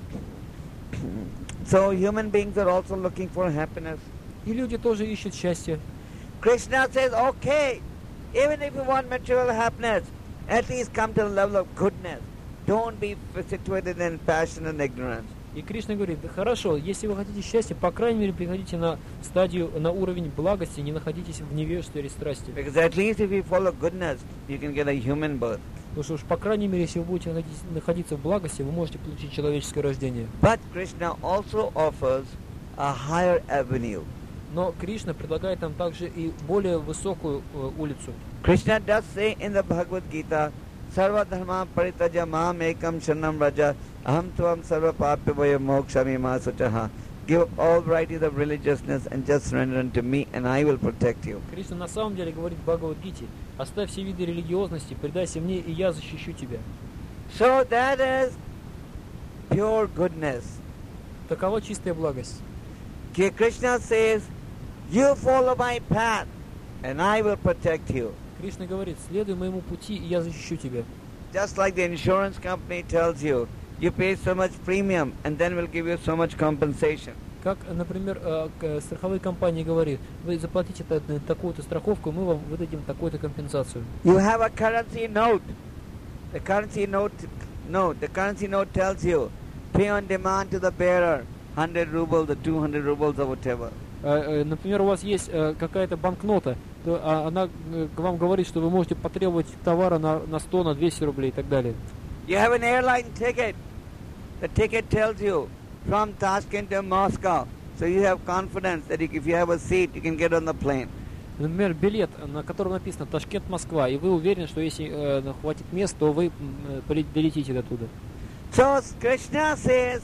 so human beings are also looking for happiness. И люди тоже ищут счастье. Krishna says, okay, even if you want material happiness, at least come to the level of goodness. Don't be situated in passion and ignorance. И Кришна говорит, да хорошо, если вы хотите счастья, по крайней мере, приходите на стадию, на уровень благости, не находитесь в невежестве или страсти. Because at least if you follow goodness, you can get a human birth. Потому что уж, по крайней мере, если вы будете находиться в благости, вы можете получить человеческое рождение. But Krishna also offers a higher avenue. Но Кришна предлагает нам также и более высокую э, улицу. Krishna does say in the Bhagavad Gita, Sarva dharma paritaja mam ekam shanam raja aham tvam sarva papya vaya mokshami ma suchaha. Give up all varieties of religiousness and just surrender unto me and I will protect you. Кришна на самом деле говорит в Бхагавад-гите, оставь все виды религиозности, предайся мне, и я защищу тебя. So that is pure goodness. Такова чистая благость. Krishna says, you follow my path and I will protect you. Кришна говорит, следуй моему пути, и я защищу тебя. Just like the insurance company tells you, you pay so much premium and then we'll give you so much compensation. Как, например, страховые компании говорят, вы заплатите такую-то страховку, мы вам выдадим такую-то компенсацию. You have a currency note. The currency note, note, the currency note tells you, pay on demand to the bearer, one hundred rubles or two hundred rubles or whatever. Например, у вас есть какая-то банкнота, то она вам говорит, что вы можете потребовать товара на, на сто, на двести рублей и так далее. You have an airline ticket. The ticket tells you from Tashkent to Moscow. So you have confidence that if you have a seat, you can get on the plane. Например, билет, на котором написано Ташкент, Москва, и вы уверены, что если э, хватит мест, то вы э, долетите до туда. So Krishna says,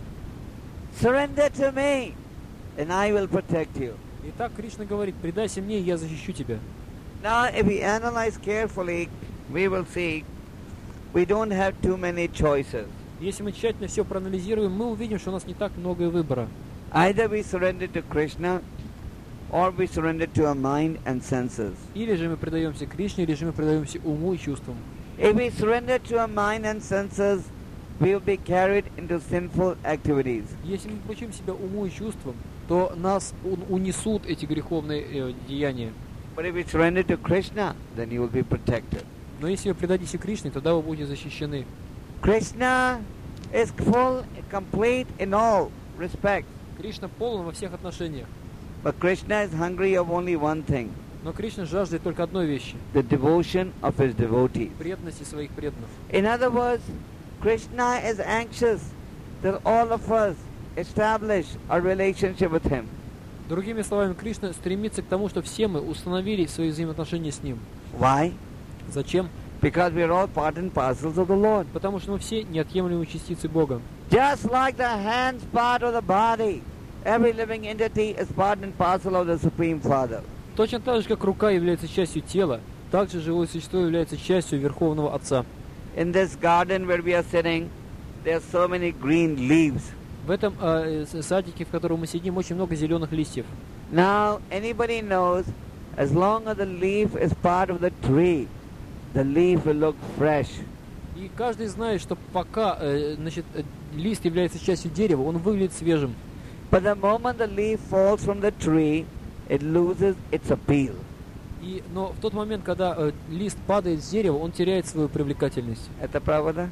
surrender to me, and I will protect you. Итак, Кришна говорит, предайся мне, и я защищу тебя. Now, if we analyze carefully, we will see we don't have too many choices. Если мы тщательно все проанализируем, мы увидим, что у нас не так много выбора. Either we surrender to Krishna, or we surrender to our mind and senses. Или же мы предаемся Кришне, или же мы предаемся уму и чувствам. If we surrender to our mind and senses, we will be carried into sinful activities. Если мы почим себя уму и чувствам, то нас унесут эти греховные э, деяния. But if we surrender to Krishna, then you will be protected. Но если вы предадите Кришне, тогда вы будете защищены. Krishna is full, complete in all respects. Кришна полон во всех отношениях. But Krishna is hungry of only one thing. Но Кришна жаждет только одной вещи the devotion of his devotees. – преданности своих преданных. In other words, Krishna is anxious that all of us establish a relationship with him. Другими словами, Кришна стремится к тому, чтобы все мы установили свои взаимоотношения с Ним. Why? Зачем? Because we are all part and parcels of the Lord. Потому что мы все неотъемлемые частицы Бога. Just like the hands part of the body, every living entity is part and parcel of the Supreme Father. Точно так же, как рука является частью тела, так же живое существо является частью Верховного Отца. In this garden where we are sitting, there are so many green leaves. В этом э, садике, в котором мы сидим, очень много зеленых листьев. Now, anybody knows, as long as the leaf is part of the tree, the leaf will look fresh. И каждый знает, что пока э, значит, э, лист является частью дерева, он выглядит свежим. But the moment the leaf falls from the tree, it loses its appeal. И, но в тот момент, когда э, лист падает с дерева, он теряет свою привлекательность. Это правда?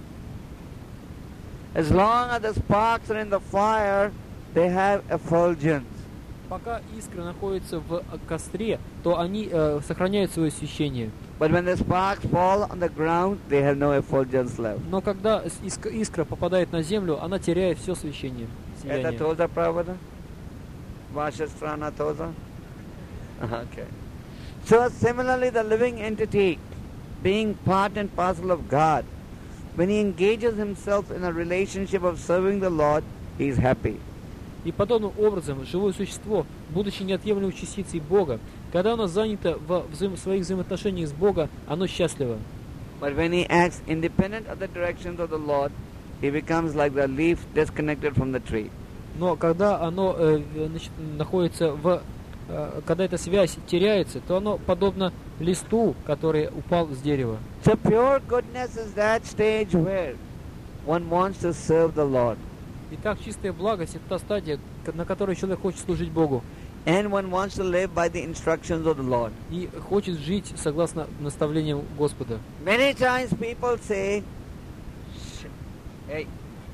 As long as the sparks are in the fire, they have effulgence. Пока искры находятся в костре, то они э, сохраняют свое освещение. But when the sparks fall on the ground, they have no effulgence left. Но когда иск- искра попадает на землю, она теряет все освещение. Это сияние. тоже правда? Ваша страна тоже? Okay. So similarly, the living entity, being part and parcel of God, when he engages himself in a relationship of serving the Lord, he is happy. И подобным образом живое существо, будучи неотъемлемой частицей Бога, когда оно занято в взаим- своих взаимоотношениях с Богом, оно счастливо. But when he acts independent of the directions of the Lord, he becomes like the leaf disconnected from the tree. Но когда оно э, значит, находится в, э, когда эта связь теряется, то оно подобно листу, который упал с дерева. So pure goodness is that stage where one wants to serve the Lord. Итак, чистая благость – это та стадия, к- на которой человек хочет служить Богу And one wants to live by the instructions of the Lord. и хочет жить согласно наставлениям Господа. Many times people say, "Shh, hey,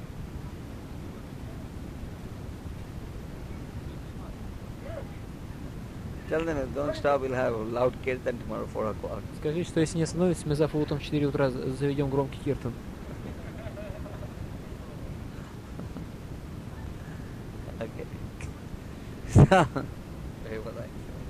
tell them if don't stop, we'll have a loud kirtan tomorrow four o'clock." Скажи, что если не остановится, мы завтра утром в четыре утра за- заведем громкий киртан. Okay. So, where was I?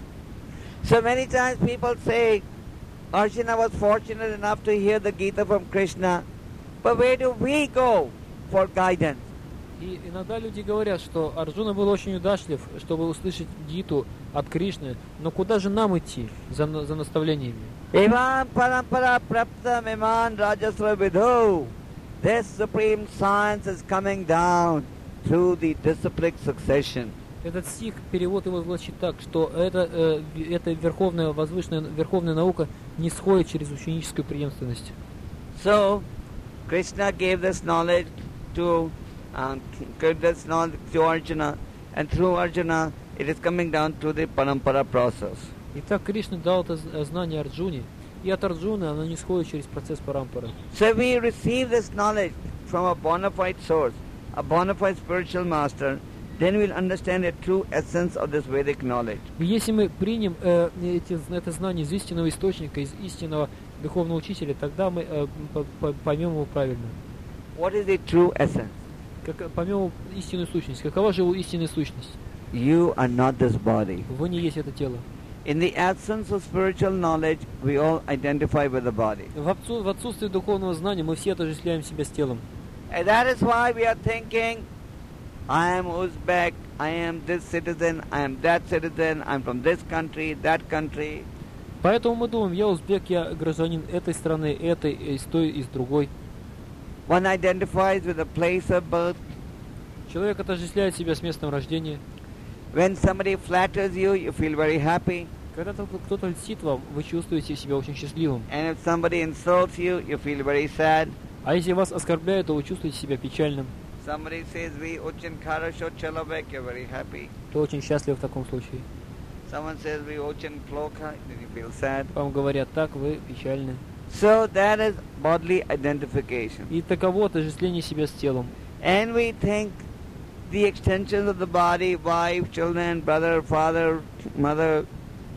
So many times people say, Arjuna was fortunate enough to hear the Gita from Krishna, but where do we go for guidance? И иногда люди говорят, что Арджуна был очень удачлив, чтобы услышать Гиту от Кришны, но куда же нам идти за, на- за наставлениями? Evam parampara praptam iman rajasra vidho. This supreme science is coming down through the disciplic succession. Этот стих, перевод его звучит так, что это, э, ви- эта верховная, возвышенная, верховная наука не сходит через ученическую преемственность. So, Krishna gave this knowledge to um, gave this knowledge to Arjuna, and through Arjuna, it is coming down to the parampara process. Итак, Кришна дал это з- знание Арджуне, и от Арджуны оно не сходит через процесс парампары. So we receive this knowledge from a bona fide source, a bona fide spiritual master, then we'll understand the true essence of this Vedic knowledge. И если мы примем э, эти, зн- это знание из истинного источника, из истинного духовного учителя, тогда мы э, по- по- поймем его правильно. What is the true essence? Как, поймем истинную сущность. Какова же его истинная сущность? You are not this body. Вы не есть это тело. In the absence of spiritual knowledge, we all identify with the body. В, отцу- в отсутствии духовного знания мы все отождествляем себя с телом. And that is why we are thinking, I am Uzbek, I am this citizen, I am that citizen, I am from this country, that country. Поэтому мы думаем, я узбек, я гражданин этой страны, этой, из той, из другой. One identifies with the place of birth. Человек отождествляет себя с местом рождения. When somebody flatters you, you feel very happy. Когда кто- кто-то льстит вам, вы чувствуете себя очень счастливым. And if somebody insults you, you feel very sad. А если вас оскорбляют, то вы чувствуете себя печальным. Somebody says, "We очень хорошо человек," you're very happy. То очень счастлив в таком случае. Someone says, "We очень плохо," then you feel sad. Вам говорят так, вы печальны. So that is bodily identification. И таково отождествление себя с телом. And we think the extensions of the body, wife, children, brother, father, mother,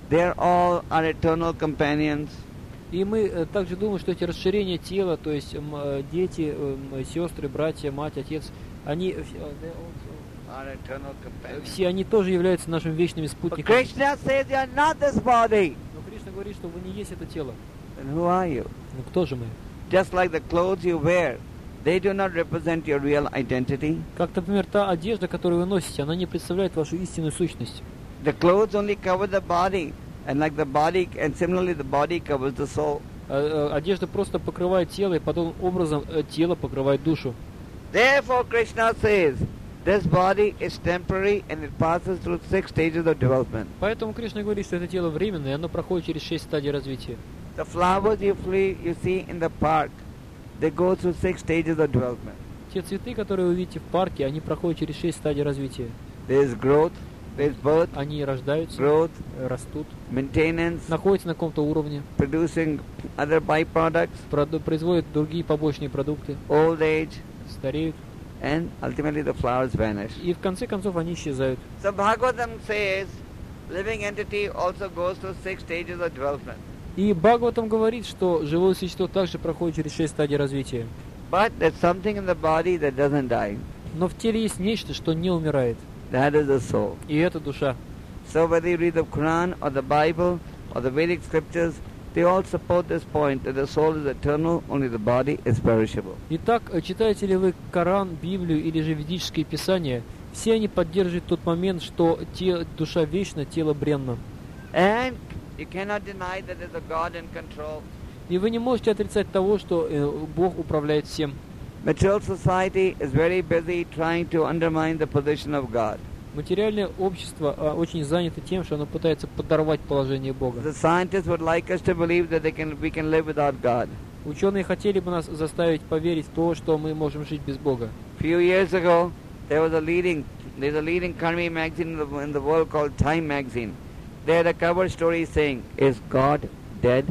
they're all our eternal companions. И мы э, также думаем, что эти расширения тела, то есть м, э, дети, э, сестры, братья, мать, отец, они э, they're also- Our eternal companions. все они тоже являются нашими вечными But спутниками. Krishna says you are not this body. Но Кришна говорит, что вы не есть это тело. Then who are you? Ну кто же мы? Just like the clothes you wear, they do not represent your real identity. Как, например, та одежда, которую вы носите, она не представляет вашу истинную сущность. The clothes only cover the body, and like the body, and similarly the body covers the soul. Э, э, Одежда просто покрывает тело, и подобным образом э, тело покрывает душу. Therefore, Krishna says, this body is temporary and it passes through six stages of development. Поэтому Кришна говорит, что это тело временное, и оно проходит через шесть стадий развития. The flowers you, flee, you see in the park, they go through six stages of development. Те цветы, которые вы видите в парке, они проходят через шесть стадий развития. There is growth, there is birth, Они рождаются, growth, э, растут, maintenance, находятся на каком-то уровне, producing other byproducts, проду- производят другие побочные продукты, old age, стареют, and ultimately the flowers vanish. и в конце концов они исчезают. So Bhagavatam says, living entity also goes through six stages of development. И Бхагаватам говорит, что живое существо также проходит через шесть стадий развития. But there's something in the body that doesn't die. Но в теле есть нечто, что не умирает, That is the soul. и это душа. So whether you read the Quran or the Bible or the Vedic scriptures, they all support this point that the soul is eternal, only the body is perishable. Итак, э, читаете ли вы Коран, Библию или же ведические писания, все они поддерживают тот момент, что те, душа вечна, тело бренно. And you cannot deny that there's a God in control. И вы не можете отрицать того, что э, Бог управляет всем. Material society is very busy trying to undermine the position of God. Материальное общество а, очень занято тем, что оно пытается подорвать положение Бога. The scientists would like us to believe that they can, we can live without God. Ученые хотели бы нас заставить поверить в то, что мы можем жить без Бога. Few years ago, there was a leading, there's a leading economy magazine in the, in the world called Time Magazine. They had a cover story saying, "Is God dead?"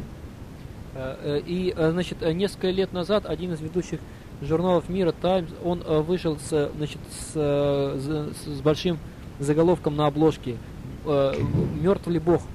Э, э, И, э, значит, э, несколько лет назад один из ведущих журналов мира, Times, он э, вышел с, значит, с, э, з- с большим заголовком на обложке э, «Мертв ли Бог?».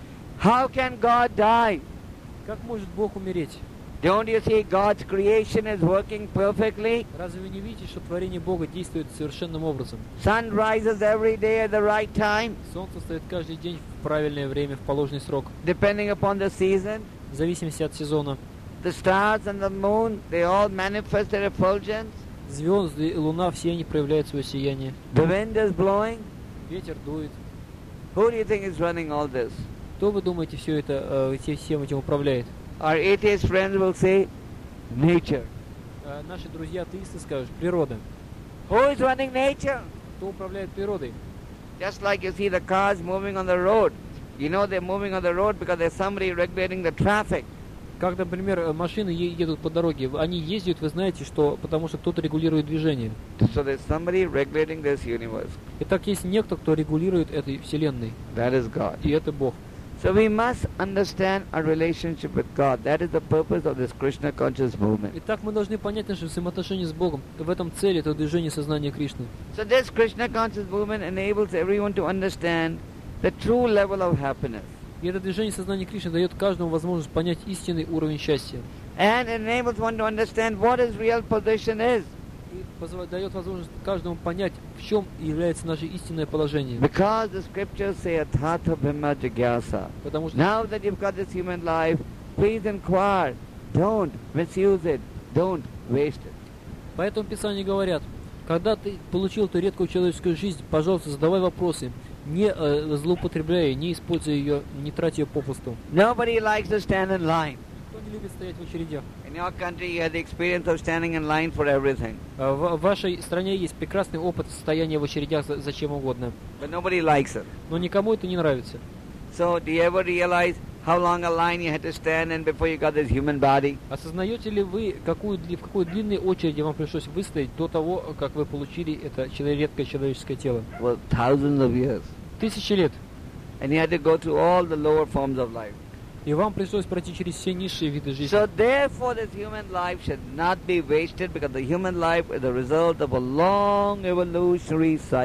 How can God die? Как может Бог умереть? Don't you see God's creation is working perfectly? Разве вы не видите, что творение Бога действует совершенным образом? Sun rises every day at the right time, Солнце встает каждый день в правильное время, в положенный срок, depending upon the season. в зависимости от сезона. The stars and the moon, they all manifest their effulgence. Звезды и луна, все они проявляют свое сияние. The wind is blowing. Ветер дует. Who do you think is running all this? Кто, вы думаете, все это, э, все- всем этим управляет? Our atheist friends will say, nature. Э, Наши друзья-атеисты скажут, природа. Who is running nature? Кто управляет природой? Just like you see the cars moving on the road. You know they're moving on the road because there's somebody regulating the traffic. Как, например, э, машины е- едут по дороге. Они ездят, вы знаете, что потому что кто-то регулирует движение. So there's somebody regulating this universe. Итак, есть некто, кто регулирует этой вселенной. That is God. И это Бог. So we must understand our relationship with God. That is the purpose of this Krishna conscious movement. Итак, мы должны понять наши взаимоотношения с Богом. В этом цель этого движения сознания Кришны. So this Krishna conscious movement enables everyone to understand the true level of happiness. И это движение сознания Кришны дает каждому возможность понять истинный уровень счастья. And it enables one to understand what his real position is. И позва- дает возможность каждому понять, в чем является наше истинное положение. Because the scriptures say athatha brahma jigyasa. Потому что, Now that you've got this human life, please inquire. Don't misuse it. Don't waste it. поэтому Писания говорят, когда ты получил эту редкую человеческую жизнь, пожалуйста, задавай вопросы, не э, злоупотребляй, не используй ее, не трать ее попусту. Nobody likes to stand in line. Кто не любит стоять в очередях? In your country, you had the experience of standing in line for everything. А В в вашей стране есть прекрасный опыт стояния в очередях за, за чем угодно, But nobody likes it. но никому это не нравится. So, do you ever realize how long a line you had to stand in before you got this human body? Осознаете ли вы, какую, дли- в какой длинной очереди вам пришлось выстоять до того, как вы получили это чело- редкое человеческое тело? Well, thousands of years. Тысячи лет. And you had to go through all the lower forms of life. И вам пришлось пройти через все низшие виды жизни. So, therefore, this human life should not be wasted because the human life is the result of a long evolutionary cycle.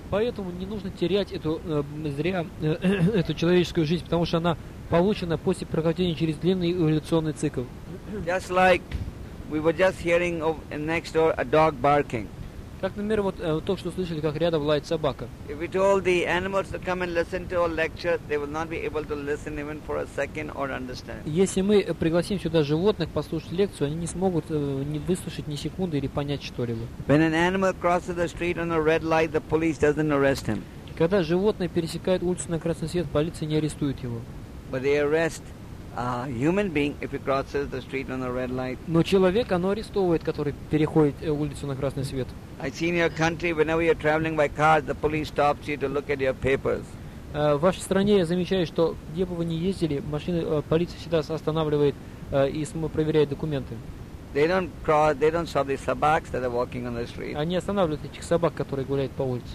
Поэтому не нужно терять эту э, зря э, эту человеческую жизнь, потому что она получена после прохождения через длинный эволюционный цикл. Just like we were just hearing of next door a dog barking. Как, например, вот э, то, что слышали, как рядом лает собака. If we told the animals to come and listen to our lecture, they will not be able to listen even for a second or understand. Если мы э, пригласим сюда животных послушать лекцию, они не смогут э, не выслушать ни секунды или понять что-либо. When an animal crosses the street on a red light, the police doesn't arrest him. Когда животное пересекает улицу на красный свет, полиция не арестует его. But they arrest a human being if he crosses the street on a red light. Но человек, оно арестовывает, который переходит э, улицу на красный свет. I see in your country, whenever you're traveling by car, the police stops you to look at your papers. Э, в вашей стране я замечаю, что где бы вы ни ездили, машины, э, полиция всегда останавливает э, и см- проверяет документы. They don't cross, they don't stop the sabaks that are walking on the street. Они останавливают этих собак, которые гуляют по улице.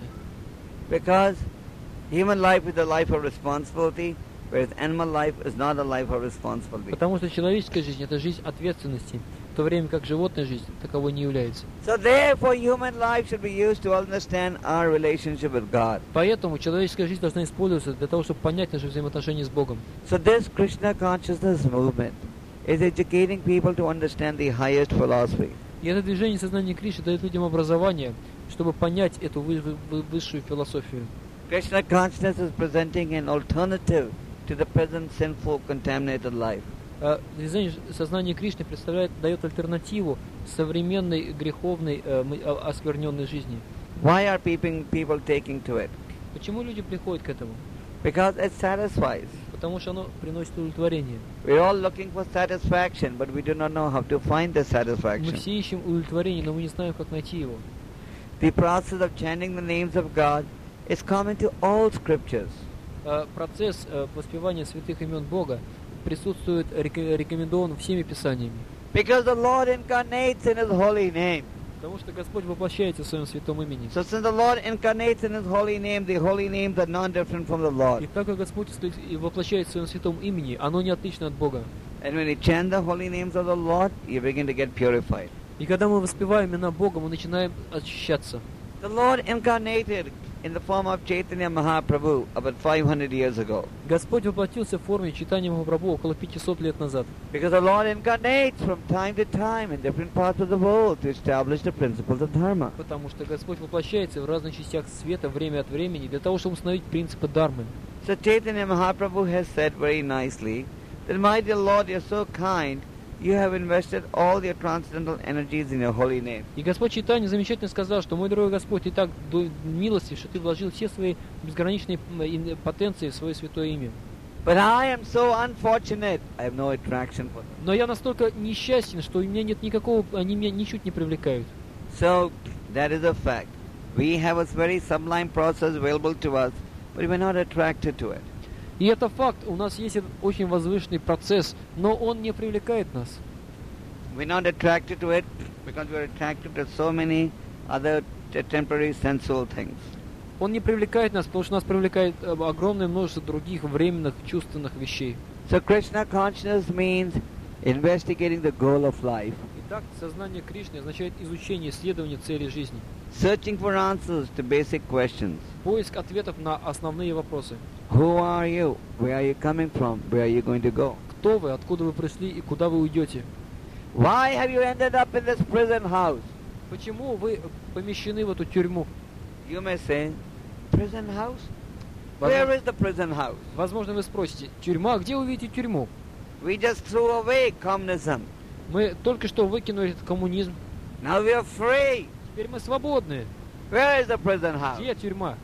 Because human life is a life of responsibility, whereas animal life is not a life of responsibility. Потому что человеческая жизнь – это жизнь ответственности, в то время как животная жизнь таковой не является. So therefore human life should be used to understand our relationship with God. Поэтому человеческая жизнь должна использоваться для того, чтобы понять наши взаимоотношения с Богом. So this Krishna consciousness movement is educating people to understand the highest philosophy. И это движение сознания Кришны дает людям образование, чтобы понять эту вы- вы- высшую философию. Krishna consciousness is presenting an alternative to the present sinful, contaminated life. А движение сознания Кришны представляет, дает альтернативу современной греховной, э, мы- о- оскверненной жизни. Why are people, people taking to it? Почему люди приходят к этому? Because it satisfies. Потому что оно приносит удовлетворение. We're all looking for satisfaction, but we do not know how to find the Мы satisfaction. все ищем удовлетворение, но мы не знаем, как найти его. The process of chanting the names of God is common to all scriptures. А процесс э, воспевания святых имен Бога присутствует, реко- рекомендован всеми писаниями. Because the Lord incarnates in His holy name. Потому что Господь воплощается в своем святом имени. So since the Lord incarnates in His holy name, the holy names are non-different from the И Lord. так как Господь стоит и воплощается в своем святом имени, оно не отлично от Бога. And when you chant the holy names of the Lord, you begin to get purified. И когда мы воспеваем имена Бога, мы начинаем очищаться. The Lord incarnated in the form of Chaitanya Mahaprabhu about five hundred years ago. Господь воплотился в форме читания Махапрабху около пятисот лет назад. Because the Lord incarnates from time to time in different parts of the world to establish the principles of Dharma. Потому что Господь воплощается в разных частях света время от времени для того, чтобы установить принципы Дharмы. So Chaitanya Mahaprabhu has said very nicely that, my dear Lord, you're so kind, you have invested all your transcendental energies in your holy name. И Господь Чайтанья замечательно сказал, что мой дорогой Господь, ты так до- милостив, что ты вложил все свои безграничные м, ин- потенции в свое святое имя. But I am so unfortunate, I have no attraction for them. Но я настолько несчастен, что у меня нет никакого, они меня ничуть не привлекают. So that is a fact. We have a very sublime process available to us, but we're not attracted to it. И это факт, у нас есть этот очень возвышенный процесс, но он не привлекает нас. We're not attracted to it because we're attracted to so many other t- temporary sensual things. Он не привлекает нас, потому что нас привлекает э, огромное множество других временных чувственных вещей. So Krishna consciousness means investigating the goal of life, Итак, сознание Кришны означает изучение, исследование цели жизни, searching for answers to basic questions. поиск ответов на основные вопросы. Who are you? Where are you coming from? Where are you going to go? Кто вы, откуда вы пришли и куда вы уйдете? Why have you ended up in this prison house? Почему вы помещены в эту тюрьму? You may say, prison house? Where Возможно, is the prison house? возможно, вы спросите, тюрьма? Где вы видите тюрьму? We just threw away communism. Мы только что выкинули этот коммунизм. Now we are free. Теперь мы свободны. Where is the prison house? Где тюрьма?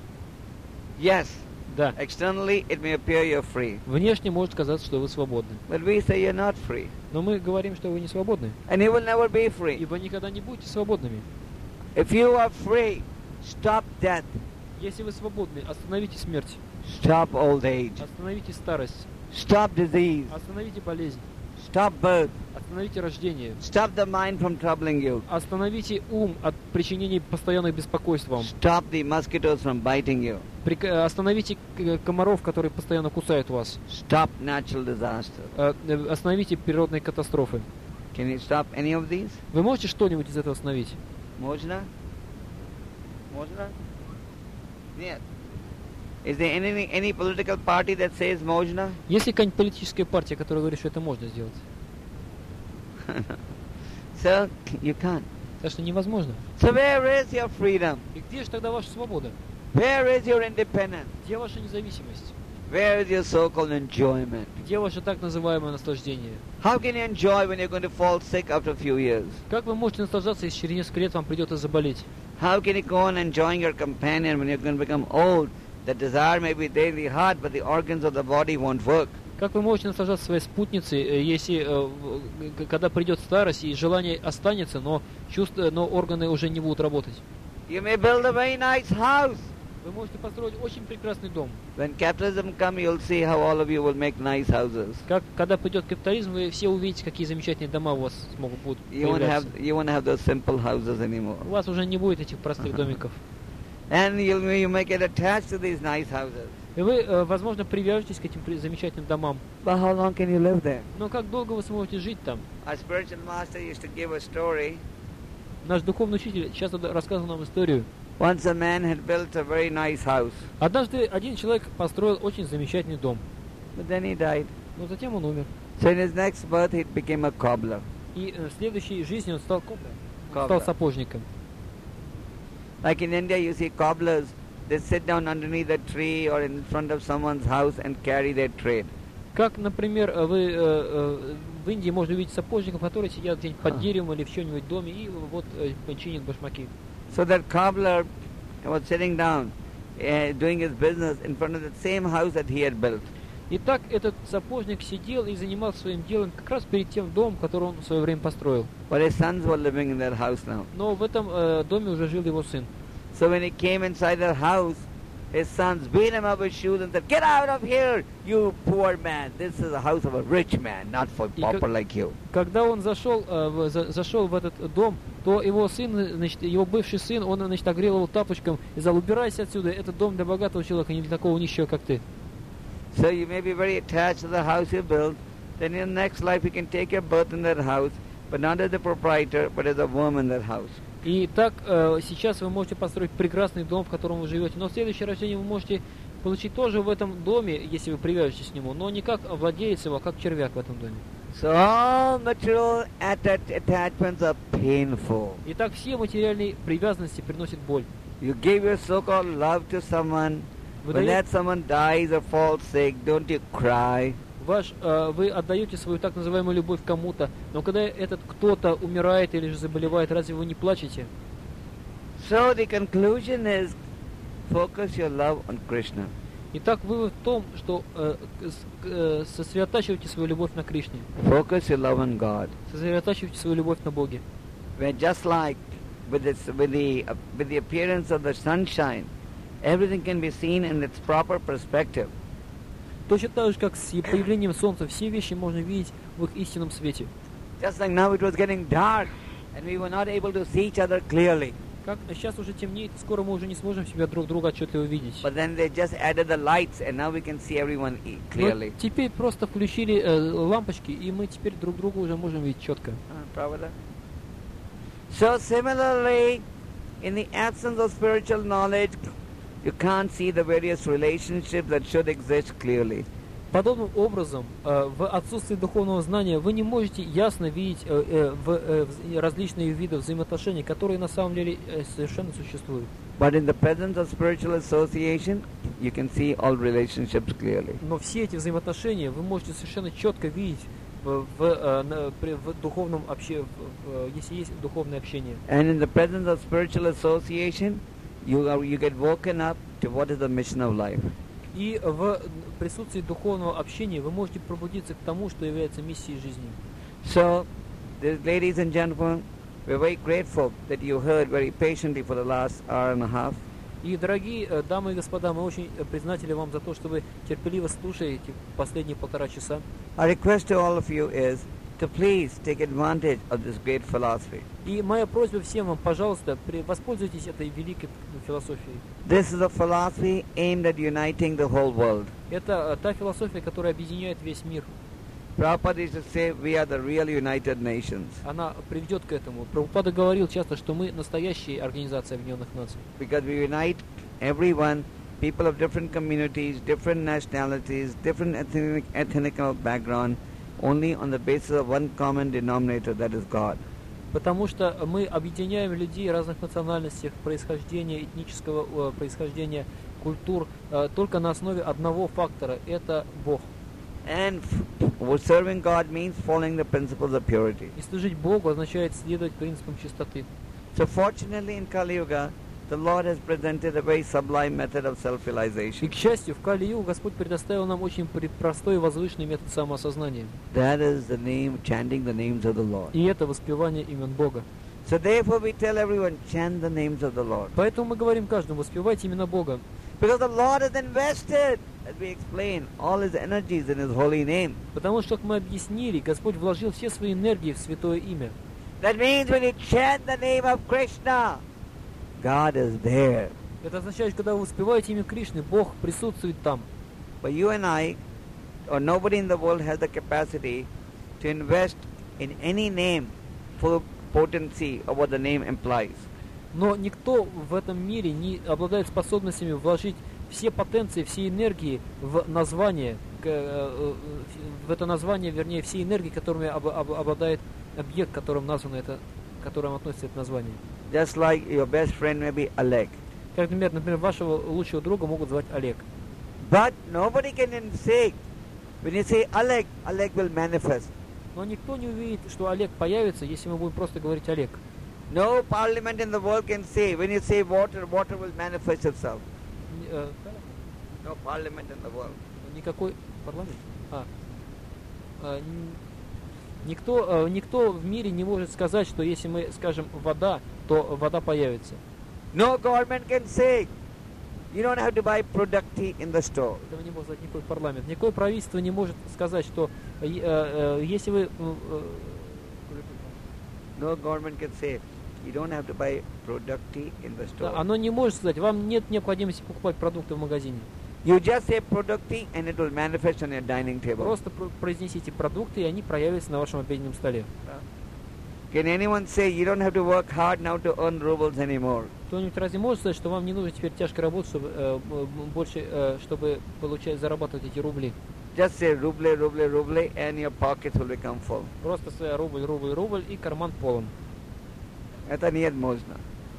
Yes, Да. externally it may appear you're free. Внешне может казаться, что вы свободны. But we say you're not free. Но мы говорим, что вы не свободны. And you will never be free. И вы никогда не будете свободными. If you are free, stop death, Если вы свободны, остановите смерть, stop old age, остановите старость, stop disease, остановите болезнь, stop birth, остановите рождение, stop the mind from troubling you, остановите ум от причинения постоянных беспокойств вам, stop the mosquitoes from biting you, Прик- э, остановите к- комаров, которые постоянно кусают вас, stop natural disasters. Э, э, остановите природные катастрофы. Can you stop any of these? Вы можете что-нибудь из этого остановить? Mojna? Mojna? Нет. Is there any any political party that says можно? Есть ли какая-нибудь политическая партия, которая говорит, что это можно сделать? So you can't. Так что невозможно. So where is your freedom? И где же тогда ваша свобода? Where is your independence? Где ваша независимость? Where is your so-called enjoyment? Где ваше так называемое наслаждение? How can you enjoy when you're going to fall sick after a few years? Как вы можете наслаждаться, если через несколько лет вам придется заболеть? How can you go on enjoying your companion when you're going to become old? The desire may be there in the heart, but the organs of the body won't work. Как вы можете наслаждаться своей спутницей, э, если, э, в- когда придет старость и желание останется, но чувства, но органы уже не будут работать? You may build a very nice house. Вы можете построить очень прекрасный дом. When capitalism comes, you'll see how all of you will make nice houses. Как, когда придет капитализм, вы все увидите, какие замечательные дома у вас смогут будут You won't появляться. have you won't have those simple houses anymore. У вас уже не будет этих простых домиков. And you'll you may get attached to these nice houses. И вы, э, возможно, привяжетесь к этим при- замечательным домам. But how long can you live there? Но как долго вы сможете жить там? Our spiritual master used to give a story. Наш духовный учитель часто д- рассказывал нам историю. Once a man had built a very nice house, Однажды один человек построил очень замечательный дом, but then he died. но затем он умер. So in his next birth, he became a cobbler. И э, в следующей жизни он стал коблером, он Cobbler. стал сапожником. Like in India, you see cobblers. They sit down underneath a tree or in front of someone's house and carry their trade. Как, например, э, вы э, э, в Индии можно увидеть сапожников, которые сидят где-нибудь под А. деревом или в чем-нибудь доме и вот э, чинят башмаки. So that cobbler was sitting down, uh, doing his business in front of the same house that he had built. И так этот сапожник сидел и занимался своим делом как раз перед тем домом, который он в свое время построил. But his sons were living in that house now. Но в этом э, доме уже жил его сын. So when he came inside their house, his sons beat him up with shoes and said, "Get out of here, you poor man. This is a house of a rich man, not for И pauper как- like you." Когда он зашел, э, в, за- зашел в этот дом, то его сын, значит, его бывший сын, он, значит, огрел его тапочком и сказал: убирайся отсюда, это дом для богатого человека, не для такого нищего, как ты. So you may be very attached to the house you built. Then in the next life you can take your birth in that house, but not as the proprietor, but as a worm in that house. И так э, сейчас вы можете построить прекрасный дом, в котором вы живете, но в следующее рождение вы можете получить тоже в этом доме, если вы привяжетесь к нему, но не как владелец его, а как червяк в этом доме. So all material atta- attachments are painful. И так все материальные привязанности приносят боль. You give your so-called love to someone. Вы, When дае- that someone dies or falls sick, don't you cry? ваш, э, вы отдаете свою так называемую любовь кому-то, но когда этот кто-то умирает или же заболевает, разве вы не плачете? So the conclusion is, focus your love on Krishna. Итак, вывод в том, что э, с- э, сосредотачивайте свою любовь на Кришне, Focus your love on God. сосредотачивайте свою любовь на Боге. Where just like with, this, with, the, uh, with the appearance of the sunshine, everything can be seen in its proper perspective. Точно так же, как с появлением солнца, все вещи можно видеть в их истинном свете. Just like now it was getting dark and we were not able to see each other clearly. Как сейчас уже темнеет, скоро мы уже не сможем себя друг друга отчетливо видеть. But then they just added the lights and now we can see everyone e- Но clearly. теперь просто включили э, лампочки, и мы теперь друг друга уже можем видеть четко. Uh, Prabhupada. So similarly, in the absence of spiritual knowledge, you can't see the various relationships that should exist clearly. Подобным образом, э, в отсутствии духовного знания вы не можете ясно видеть э, э, в, э, вз- различные виды взаимоотношений, которые на самом деле э, совершенно существуют. But in the presence of spiritual association, you can see all relationships clearly. Но все эти взаимоотношения вы можете совершенно четко видеть в, в, э, на- при- в духовном обще- в- в- если есть духовное общение. And in the presence of spiritual association, you are, you get woken up to what is the mission of life. И в присутствии духовного общения вы можете пробудиться к тому, что является миссией жизни. So, the- ladies and gentlemen, we're very grateful that you heard very patiently for the last hour and a half. И, дорогие э, дамы и господа, мы очень э, признательны вам за то, что вы терпеливо слушаете последние полтора часа. Our request to all of you is to please take advantage of this great philosophy. И моя просьба всем вам, пожалуйста, при- воспользуйтесь этой великой философией. This is a philosophy aimed at uniting the whole world. Это э, та философия, которая объединяет весь мир. Prabhupada used to say we are the real United Nations она приведет к этому. Прабхупада говорил часто, что мы настоящая Организация Объединенных Наций. because we unite everyone, people of different communities, different nationalities, different ethnic, ethnical background, only on the basis of one common denominator, that is God. Потому что мы объединяем людей разных национальностей, происхождения, этнического э, происхождения, культур, э, только на основе одного фактора – это Бог. And f- serving God means following the principles of purity. И служить Богу означает следовать принципам чистоты. So fortunately in Kali Yuga, the Lord has presented a very sublime method of И, self-realization. к счастью, в Кали-югу Господь предоставил нам очень при- простой и возвышенный метод самоосознания. That is the name, chanting the names of the Lord. И это воспевание имен Бога. So therefore we tell everyone, chant the names of the Lord. Поэтому мы говорим каждому, воспевайте имена Бога. Because the Lord has invested, as we explain, all His energies in His holy name. Потому что, как мы объяснили, Господь вложил все свои энергии в святое имя. That means when you chant the name of Krishna, God is there. Это означает, когда вы воспеваете имя Кришны, Бог присутствует там. But you and I, or nobody in the world has the capacity to invest in any name full potency of what the name implies. Но никто в этом мире не обладает способностями вложить все потенции, все энергии в название, к, э, в это название, вернее, все энергии, которыми об, об, обладает объект, которым названо это, к которому относится это название. Just like your best friend may be Alec. Как, например, например, вашего лучшего друга могут звать Олег. But nobody can say, when you say Alec, Alec will manifest. Но никто не увидит, что Олег появится, если мы будем просто говорить Олег. No parliament in the world can say, when you say water, water will manifest itself. Н- э, No parliament in the world. Никакой парламент? А. А, н- никто, э, никто в мире не может сказать, что если мы скажем вода, то вода появится. No government can say, you don't have to buy producti in the store. Этого не может сказать никакой парламент. Никакое правительство не может сказать, что э, э, э, если вы... э, э, No government can say, you don't have to buy producti in the да, store. оно не может сказать, вам нет необходимости покупать продукты в магазине. You just say producti and it will manifest on your dining table. Просто про- произнесите продукты, и они проявятся на вашем обеденном столе. Can anyone say you don't have to work hard now to earn rubles anymore? Кто-нибудь разве может сказать, что вам не нужно теперь тяжко работать, чтобы э, м- больше, э, чтобы получать, зарабатывать эти рубли? Just say ruble, ruble, ruble and your pockets will become full. Просто своя рубль, рубль, рубль, и карман полон. Это нет можно.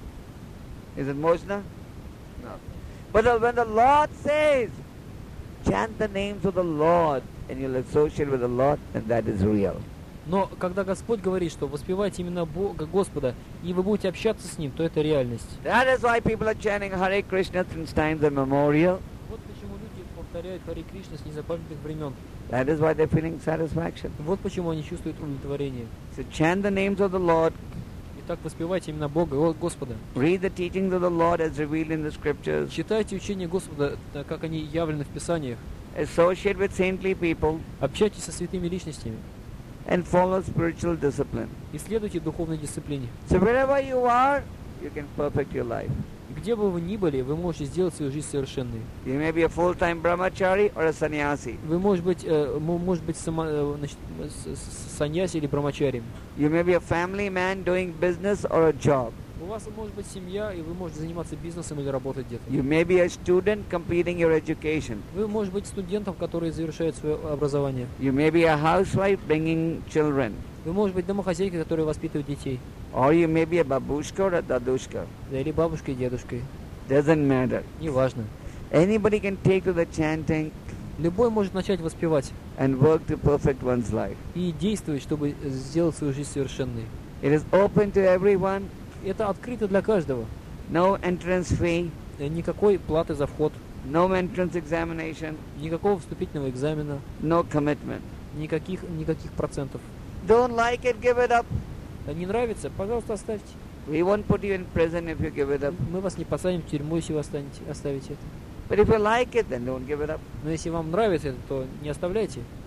Is it можно? No. But the- when the Lord says, chant the names of the Lord and you'll associate with the Lord, then that is real. Но когда Господь говорит, что воспевайте имена Бога, Господа, и вы будете общаться с Ним, то это реальность. That is why people are chanting Hare Krishna since times immemorial. Вот почему люди повторяют Харе Кришна с незапамятных времен. That is why they're feeling satisfaction. Вот почему они чувствуют удовлетворение. So chant the names of the Lord, Итак, воспевайте имена Бога, Го- Господа. read the teachings of the Lord as revealed in the scriptures, Читайте учения Господа, э, как они явлены в Писаниях. associate with saintly people, Общайтесь со святыми личностями. and follow spiritual discipline. И следуйте духовной дисциплине. So wherever you are, you can perfect your life. Где бы вы ни были, вы можете сделать свою жизнь совершенной. You may be a full-time brahmachari or a sannyasi. Вы, может быть, э, мо- может быть сама- э, значит, с- с- саньяси или брамачари. You may be a family man doing business or a job. У вас может быть семья, и вы можете заниматься бизнесом или работать где-то. You may be a student completing your education. Вы можете быть студентом, который завершает свое образование. You may be a housewife bringing children. Вы можете быть домохозяйкой, которая воспитывает детей. Or you may be a babushka or a dadushka. Да, или бабушкой и дедушкой. Doesn't matter. Неважно. Anybody can take to the chanting Любой может начать воспевать and work to perfect one's life. и действовать, чтобы сделать свою жизнь совершенной. It is open to everyone. Это открыто для каждого. No entrance fee. Э, Никакой платы за вход, No entrance examination. никакого вступительного экзамена, No commitment. никаких, никаких процентов. Don't like it, give it up. А не нравится? Пожалуйста, оставьте. We won't put you in prison if you give it up. Мы вас не посадим в тюрьму, если вы останете, оставите это. But if you like it, then don't give it up. Но если вам нравится это, то не оставляйте.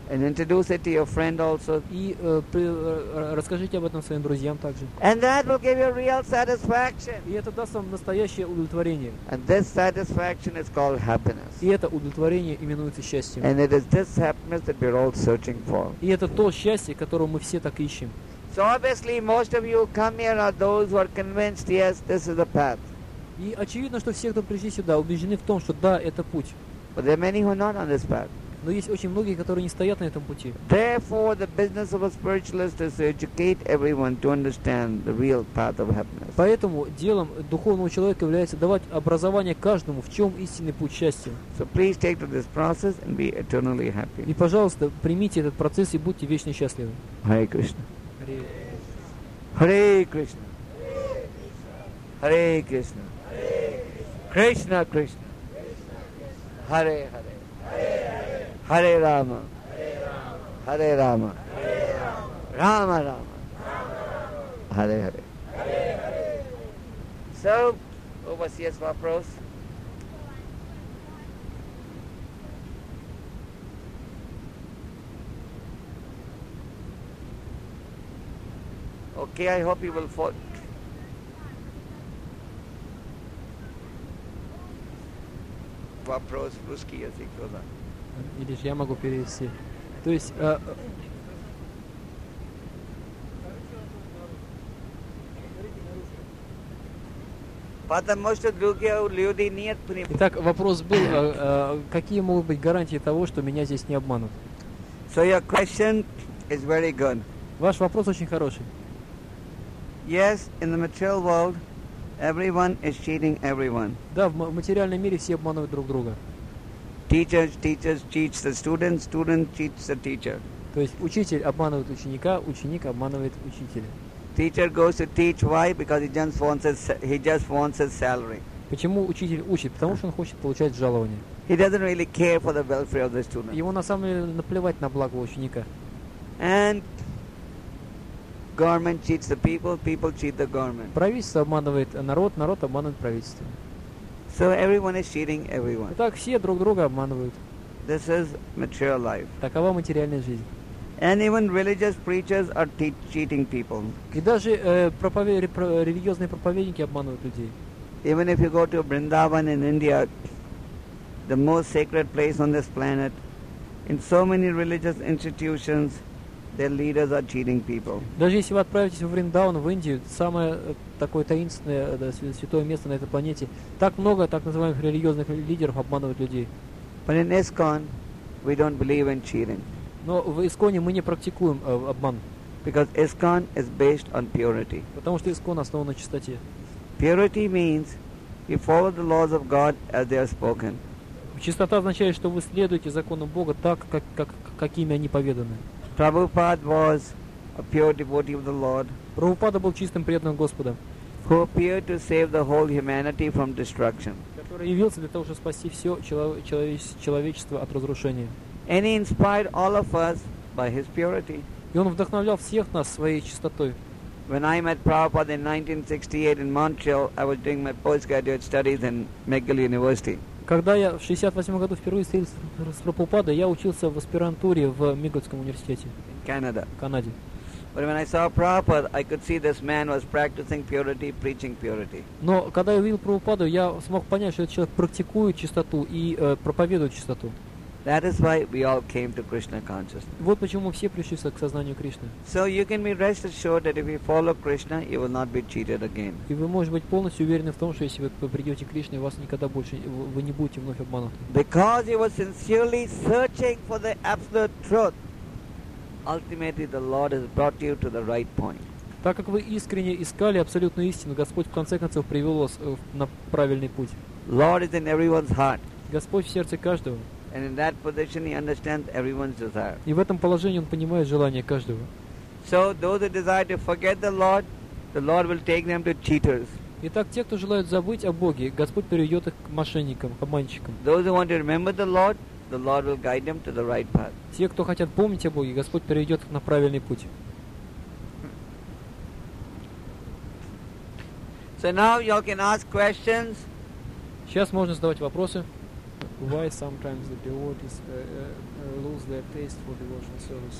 And introduce it to your friend also. И э, при- э, расскажите об этом своим друзьям также. And that will give you real satisfaction. И это даст вам настоящее удовлетворение. And this satisfaction is called happiness. И это удовлетворение именуется счастьем. And it is this happiness that we're all searching for. И это то счастье, которое мы все так ищем. So obviously most of you who come here are those who are convinced, yes, this is the path. И очевидно, что все, кто пришли сюда, убеждены в том, что да, это путь. But there are many who are not on this path. Но есть очень многие, которые не стоят на этом пути. Therefore, the business of a spiritualist is to educate everyone to understand the real path of happiness. Поэтому делом духовного человека является давать образование каждому, в чем истинный путь счастья. So please take to this process and be eternally И, happy. пожалуйста, примите этот процесс и будьте вечно счастливы. Hare Krishna. Харе. Hare Krishna. Hare Krishna. Krishna Krishna. Hare Hare. Hare Rama. Hare Rama. Rama Rama. Hare Hare. So, overseas вопрос. Okay, I hope you will follow. Вопрос русский язык тоже. Или же я могу перевести. То есть, э, Потому что другие люди нет понимания. итак, вопрос был, э, э, какие могут быть гарантии того, что меня здесь не обманут? So your question is very good. Ваш вопрос очень хороший. Yes, in the material world, everyone is cheating everyone. Да, в ма- материальном мире все обманывают друг друга. Teachers, teachers cheats the student, student cheats the teacher. То есть учитель обманывает ученика, ученик обманывает учителя. Teacher goes to teach why? Because he just wants his, he just wants his salary. Почему учитель учит? Потому что он хочет получать жалование. He doesn't really care for the welfare of the student. Ему на самом деле наплевать на благо ученика. And government cheats the people, people cheat the government. Правительство обманывает народ, народ обманывает правительство. So everyone is cheating everyone. Итак, все друг друга обманывают. This is material life. Такова материальная жизнь. And even religious preachers are te- cheating people. И даже э, пропове- ре- про- религиозные проповедники обманывают людей. Even if you go to Vrindavan in India, the most sacred place on this planet, in so many religious institutions, their leaders are cheating people. Даже если вы отправитесь в Вриндаун, в Индию, самое э, такое таинственное, э, да, свя- святое место на этой планете, так много так называемых религиозных лидеров обманывают людей. But in ISKCON, we don't believe in cheating. Но в Исконе мы не практикуем э, обман, Because ISKCON is based on purity. потому что Искон основан на чистоте. Purity means you follow the laws of God as they are spoken. Чистота означает, что вы следуете законам Бога так, как, как, какими они поведаны. Prabhupada was a pure devotee of the Lord Прабхупада был чистым преданным Господа, who appeared to save the whole humanity from destruction. который явился для того, чтобы спасти все чело- человече- человечество от разрушения. And he inspired all of us by his purity. И он вдохновлял всех нас своей чистотой. When I met Prabhupada in nineteen sixty-eight in Montreal, I was doing my postgraduate studies in McGill University. Когда я в шестьдесят восьмом году впервые встретился с Прабхупадой, я учился в аспирантуре в Миггельском университете In Canada. в Канаде. But when I saw Prabhupada, I could see this man was practicing purity, preaching purity. Но когда я увидел Прабхупаду, я смог понять, что этот человек практикует чистоту и э, проповедует чистоту. That is why we all came to Krishna consciousness. Вот почему мы все пришли к сознанию Кришны. So you can be rest assured that if you follow Krishna, you will not be cheated again. И вы можете быть полностью уверены в том, что если вы придете к Кришне, вас никогда больше, вы вы не будете вновь обмануты. Because you were sincerely searching for the absolute truth, ultimately the Lord has brought you to the right point. Так как вы искренне искали абсолютную истину, Господь в конце концов привел вас э, на правильный путь. Lord is in everyone's heart. Господь в сердце каждого. And in that position, He understands everyone's desire. И в этом положении Он понимает желание каждого. So those who desire to forget the Lord, the Lord will take them to cheaters. Итак, те, кто желают забыть о Боге, Господь переведет их к мошенникам, к обманщикам. Those who want to remember the Lord, the Lord will guide them to the right path. Те, кто хотят помнить о Боге, Господь переведет их на правильный путь. So now you all can ask questions. Сейчас можно задавать вопросы. Why sometimes the devotees uh, uh, lose their taste for devotional service?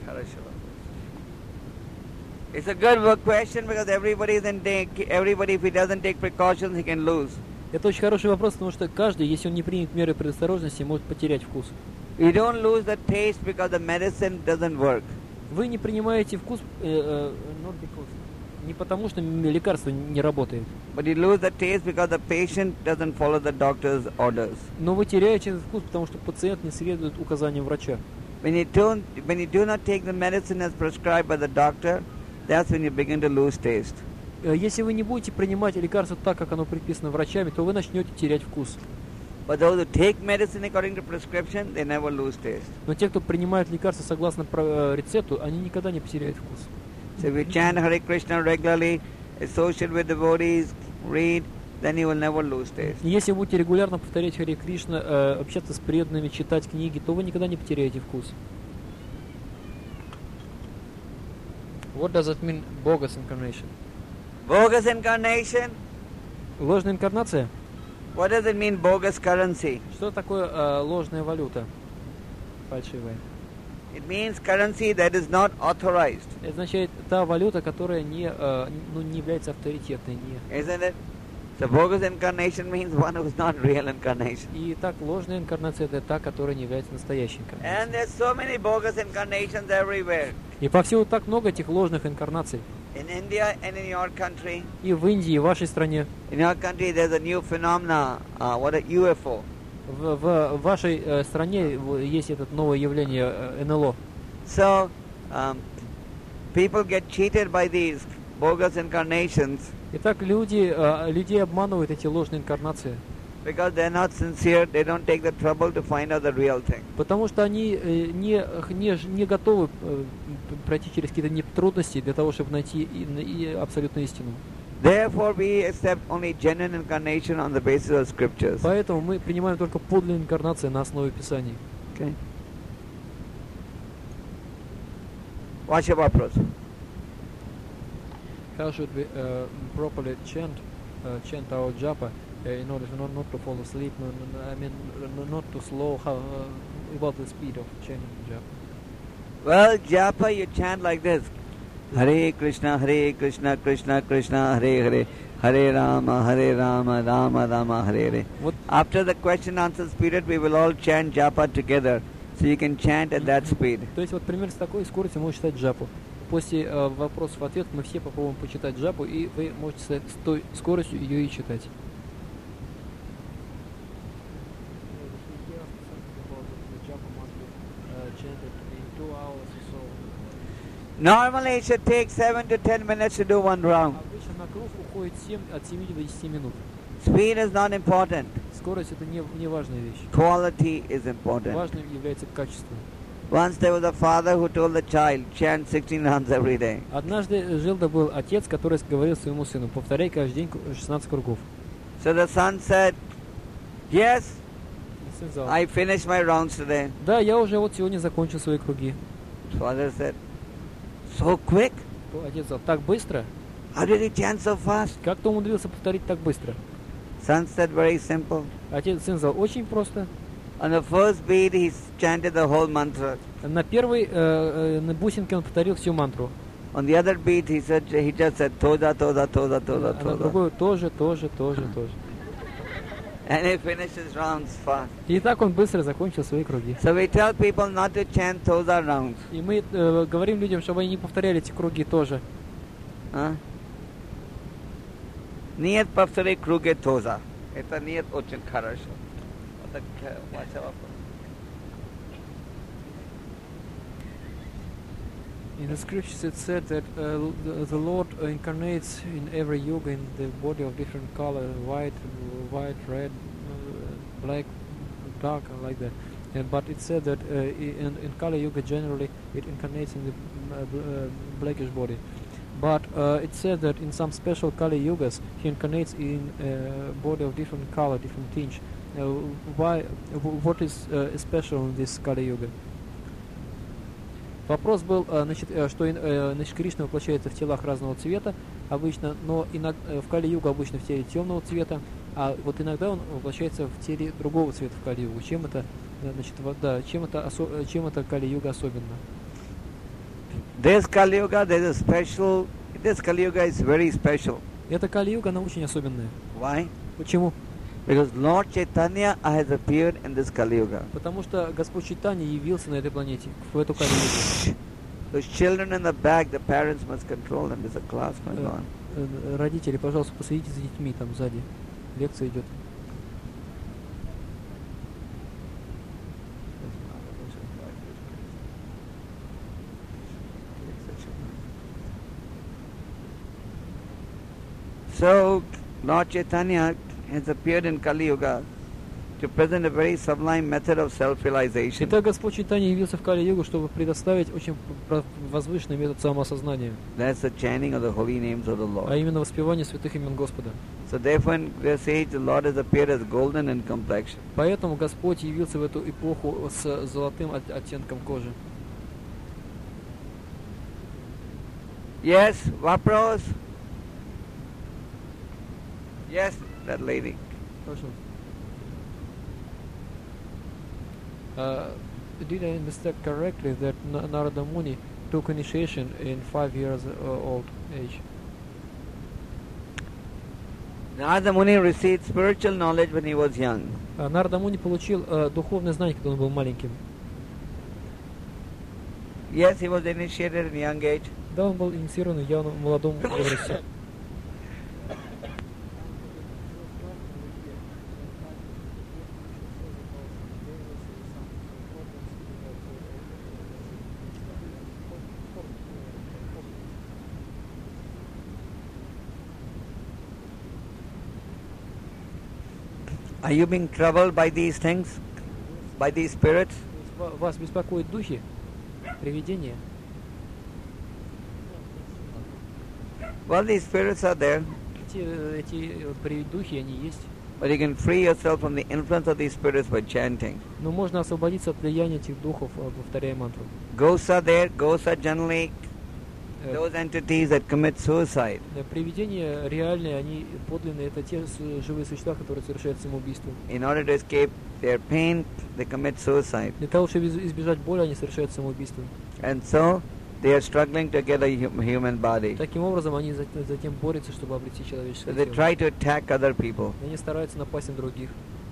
It's a good work question because everybody is in take, everybody if he doesn't take precautions he can lose. Это очень хороший вопрос, потому что каждый, если он не примет меры предосторожности, может потерять вкус. You don't lose the taste because the medicine doesn't work. Вы не принимаете вкус э, э, not because, не потому, что лекарство не работает. But you lose the taste because the patient doesn't follow the doctor's orders. Но вы теряете этот вкус, потому что пациент не следует указаниям врача. When you don't, when you do not take the medicine as prescribed by the doctor, that's when you begin to lose taste. Если вы не будете принимать лекарство так, как оно предписано врачами, то вы начнете терять вкус. But those who take medicine according to prescription, they never lose taste. Но те, кто принимает лекарства согласно рецепту, они никогда не потеряют вкус. So if you chant Hare Krishna regularly, associate with devotees, read, then you will never lose taste. Если вы будете регулярно повторять Харе Кришна, э, общаться с преданными, читать книги, то вы никогда не потеряете вкус. What does it mean, bogus incarnation? Bogus incarnation? Ложная инкарнация? What does it mean, bogus currency? Что такое э, ложная валюта? Фальшивая. It means currency that is not authorized. Это означает та валюта, которая не, э, ну, не является авторитетной. Не. Isn't it? So bogus incarnation means one who is not real incarnation. И так, ложная инкарнация — это та, которая не является настоящей инкарнацией. And there's so many bogus incarnations everywhere. И повсюду так много этих ложных инкарнаций. In India and in your country. И в Индии, и в вашей стране. In your country there's a new phenomena, uh, what a ю эф о. В, в вашей э, стране есть это новое явление э, эн эл о. So, um, people get cheated by these bogus incarnations. Итак, люди, э, людей обманывают эти ложные инкарнации. Because they're not sincere, they don't take the trouble to find out the real thing. Потому что они э, не, не, не готовы э, пройти через какие-то не, трудности для того, чтобы найти и, и абсолютную истину. Therefore, we accept only genuine incarnation on the basis of scriptures. Поэтому мы принимаем только подлинные инкарнации на основе Писаний. Okay. Ваш вопрос. How should we uh, properly chant, uh, chant our japa uh, in order to not, not to fall asleep? No, no, no, I mean, no, not to slow. How uh, about the speed of chanting japa? Well, japa you chant like this: Hare Krishna, Hare Krishna, Krishna Krishna, Hare Hare, Hare Rama, Hare Rama, Rama Rama, Hare Hare. What? After the question answer period, we will all chant japa together, so you can chant at that speed. То есть вот примерно с такой скоростью можно читать джапу. После э, вопросов-ответов мы все попробуем почитать джапу, и вы можете с, с той скоростью ее и читать. Normally it should take seven to ten minutes to do one round. Обычно на круг уходит семь, от семи до десяти минут. Speed is not important. Скорость — это не, не важная вещь. Quality is important. Важным является качество. Once there was a father who told the child, chant sixteen rounds every day. Однажды жил-да был отец, который говорил своему сыну: повторяй каждый день шестнадцать кругов. So the son said, yes, Сын сказал: I finished my rounds today. да, я уже вот сегодня закончил свои круги. Father said, so quick? Отец сказал: так быстро? How did he chant so fast? Как ты умудрился повторить так быстро? Son said, very simple. Отец, сын сказал: очень просто. On the first beat, he chanted the whole mantra. На первой э, э, на бусинке он повторил всю мантру. On the other beat, he said, he just said, toda, toda, toda, toda, А на toda. другой тоже, тоже, тоже, тоже. And he finished his rounds fast. И так он быстро закончил свои круги. So we tell people not to chant toda rounds. И мы э, говорим людям, чтобы они не повторяли эти круги тоже. Huh? Нет повтори круги тоза. Это нет очень хорошо. Вот так, ваш вопрос. In the scriptures it said that uh, the, the Lord incarnates in every yuga in the body of different color, white, white, red, uh, black, dark, like that. And, but it said that uh, in, in Kali Yuga generally it incarnates in the uh, uh, blackish body. But uh, it said that in some special Kali Yugas he incarnates in a body of different color, different tinge. Uh, why? W- what is uh, special in this Kali Yuga? Вопрос был, значит, что значит, Кришна воплощается в телах разного цвета обычно, но иногда, в Кали-югу обычно в теле темного цвета, А вот иногда он воплощается в теле другого цвета в Кали-югу. Чем это, э, значит, во- да, чем это, осо- э, чем это Кали-юга особенно? This Kali Yuga, there is a special, this Kali Yuga is very special. Эта Кали-юга, она очень особенная. Why? Почему? Because Lord Chaitanya has appeared in this Kali Yuga. Потому что Господь Чайтанья явился на этой планете, в эту Кали-югу. Those children in the back, the parents must control them. There's a class going Э, on. э, Родители, пожалуйста, посадите за детьми, там сзади. Лекция идет. So, Lord Chaitanya has appeared in Kali Yuga to present a very sublime method of self-realization. Итак, Господь Чайтанья явился в Кали-югу, чтобы предоставить очень про- возвышенный метод самоосознания, That's the chanting of the holy names of the а Lord. именно воспевание святых имен Господа. So therefore, in this age, the Lord has appeared as golden in complexion. Поэтому Господь явился в эту эпоху с золотым от- оттенком кожи. Yes, Vapros? Yes, that lady. Хорошо. Uh, did I understand correctly that Na- Narada Muni took initiation in five years uh, old age? Narada Muni received spiritual knowledge when he was young. А Нарада Муни получил э, духовное знание, когда он был маленьким. Yes, he was initiated in young age. Да, он был инициирован в явно молодом возрасте. Are you being troubled by these things? By these spirits? Ва- Вас беспокоят духи, привидения? Well, these spirits are there, Эти, э, эти э, при- духи, они есть. but you can free yourself from the influence of these spirits by chanting. Но можно освободиться от влияния этих духов, э, повторяя мантру. Ghosts are there. Ghosts are generally Э, those entities that commit suicide. э, Привидения реальные, они подлинные, это те с- живые существа, которые совершают самоубийство. In order to escape their pain, they commit suicide. Для того, чтобы из- избежать боли, они совершают самоубийство. And so, they are struggling to get a hum- human body. Таким образом, они за- затем борются, чтобы обрести So человеческое they тело. try to attack other people. И они стараются напасть на других.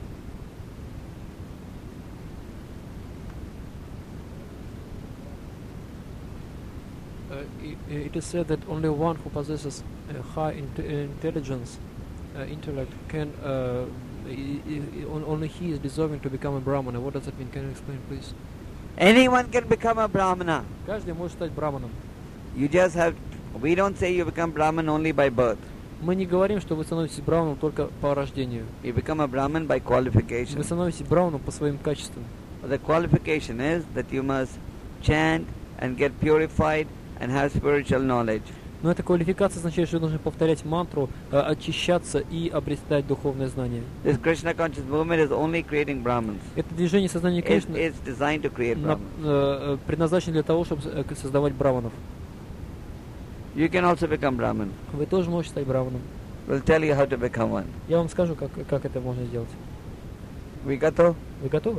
Uh, i- it is said that only one who possesses a high int- intelligence, uh, intellect, can. Uh, i- i- on- only he is deserving to become a brahmana. What does that mean? Can you explain, please? Anyone can become a brahmana. Каждый может стать браманом. You just have. We don't say you become brahman only by birth. Мы не говорим, что вы становитесь браманом только по рождению. You become a brahman by Вы qualification. становитесь браманом по своим качествам. The qualification is that you must chant and get purified and have spiritual knowledge. Но эта квалификация означает, что вы должны повторять мантру, э, очищаться и обретать духовное знание. This Krishna conscious movement is only creating brahmins. Это движение сознания It's, Кришны it's designed to create на- brahmins. э, предназначено для того, чтобы э, к- создавать браманов. You can also become brahmin. Вы тоже можете стать браманом. We'll tell you how to become one. Я вам скажу, как, как это можно сделать. Vigato? Вы готовы?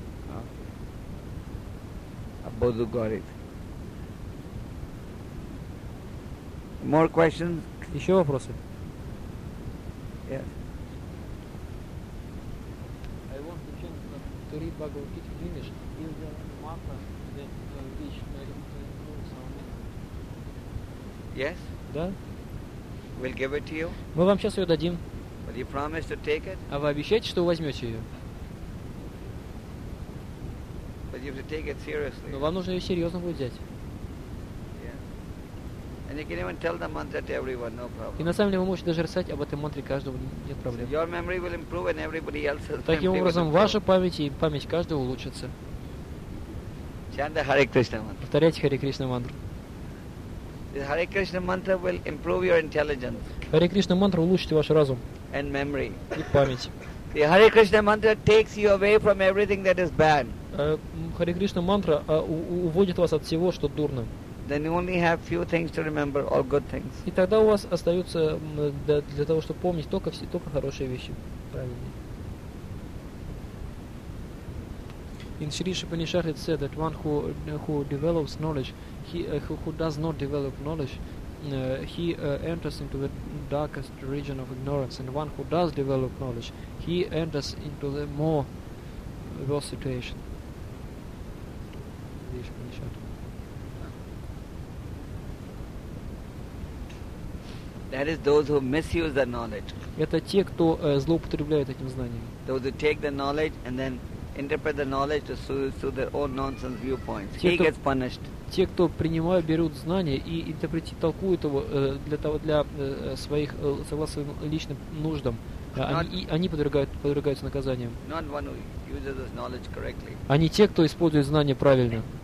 Bodhu got it. More questions? Еще вопросы? Yes. I want to change uh, to read Bhagavad Gita in English. Is there any mantra that uh, which uh, improves our mental? Yes? Да? We'll give it to you. Мы вам сейчас ее дадим. But you promise to take it? А вы обещаете, что вы возьмете ее? But you have to take it seriously. Но вам нужно ее серьезно будет взять. Yeah. And you can even tell the mantra to everyone, no И problem. на самом деле вы можете даже рассказать об этой мантре каждому, нет проблем. Your memory will improve and everybody else's Таким memory will образом, improve. ваша память и память каждого улучшится. Chant the Hare Krishna mantra. Повторяйте Харе Кришна мантру. The Hare Krishna mantra will improve your intelligence Харе Кришна мантра улучшит ваш разум and memory. и память. The Hare Krishna mantra takes you away from everything that is bad. Э, м, Харе Кришна мантра а, у- у- уводит вас от всего, что дурно. then you only have few things to remember, all good things. И тогда у вас остается м, для, для того, чтобы помнить только все, только хорошие вещи, правильные. In Sri Upanishad it said that one who who develops knowledge, he uh, who, who does not develop knowledge, uh, he uh, enters into the darkest region of ignorance, and one who does develop knowledge, he enters into the more worse situation. Sri Upanishad. That is those who misuse the knowledge. Это те, кто э, злоупотребляет этим знанием. Those who take the knowledge and then interpret the knowledge to suit, suit their own nonsense viewpoints. Те, He кто- gets punished. Те, кто принимают, берут знания и интерпрети- толкуют его э, для того, для э, своих, э, согласно своим личным нуждам, э, они, и они подвергают, подвергаются наказаниям. Not one who uses this knowledge correctly. А не те, кто использует знания правильно.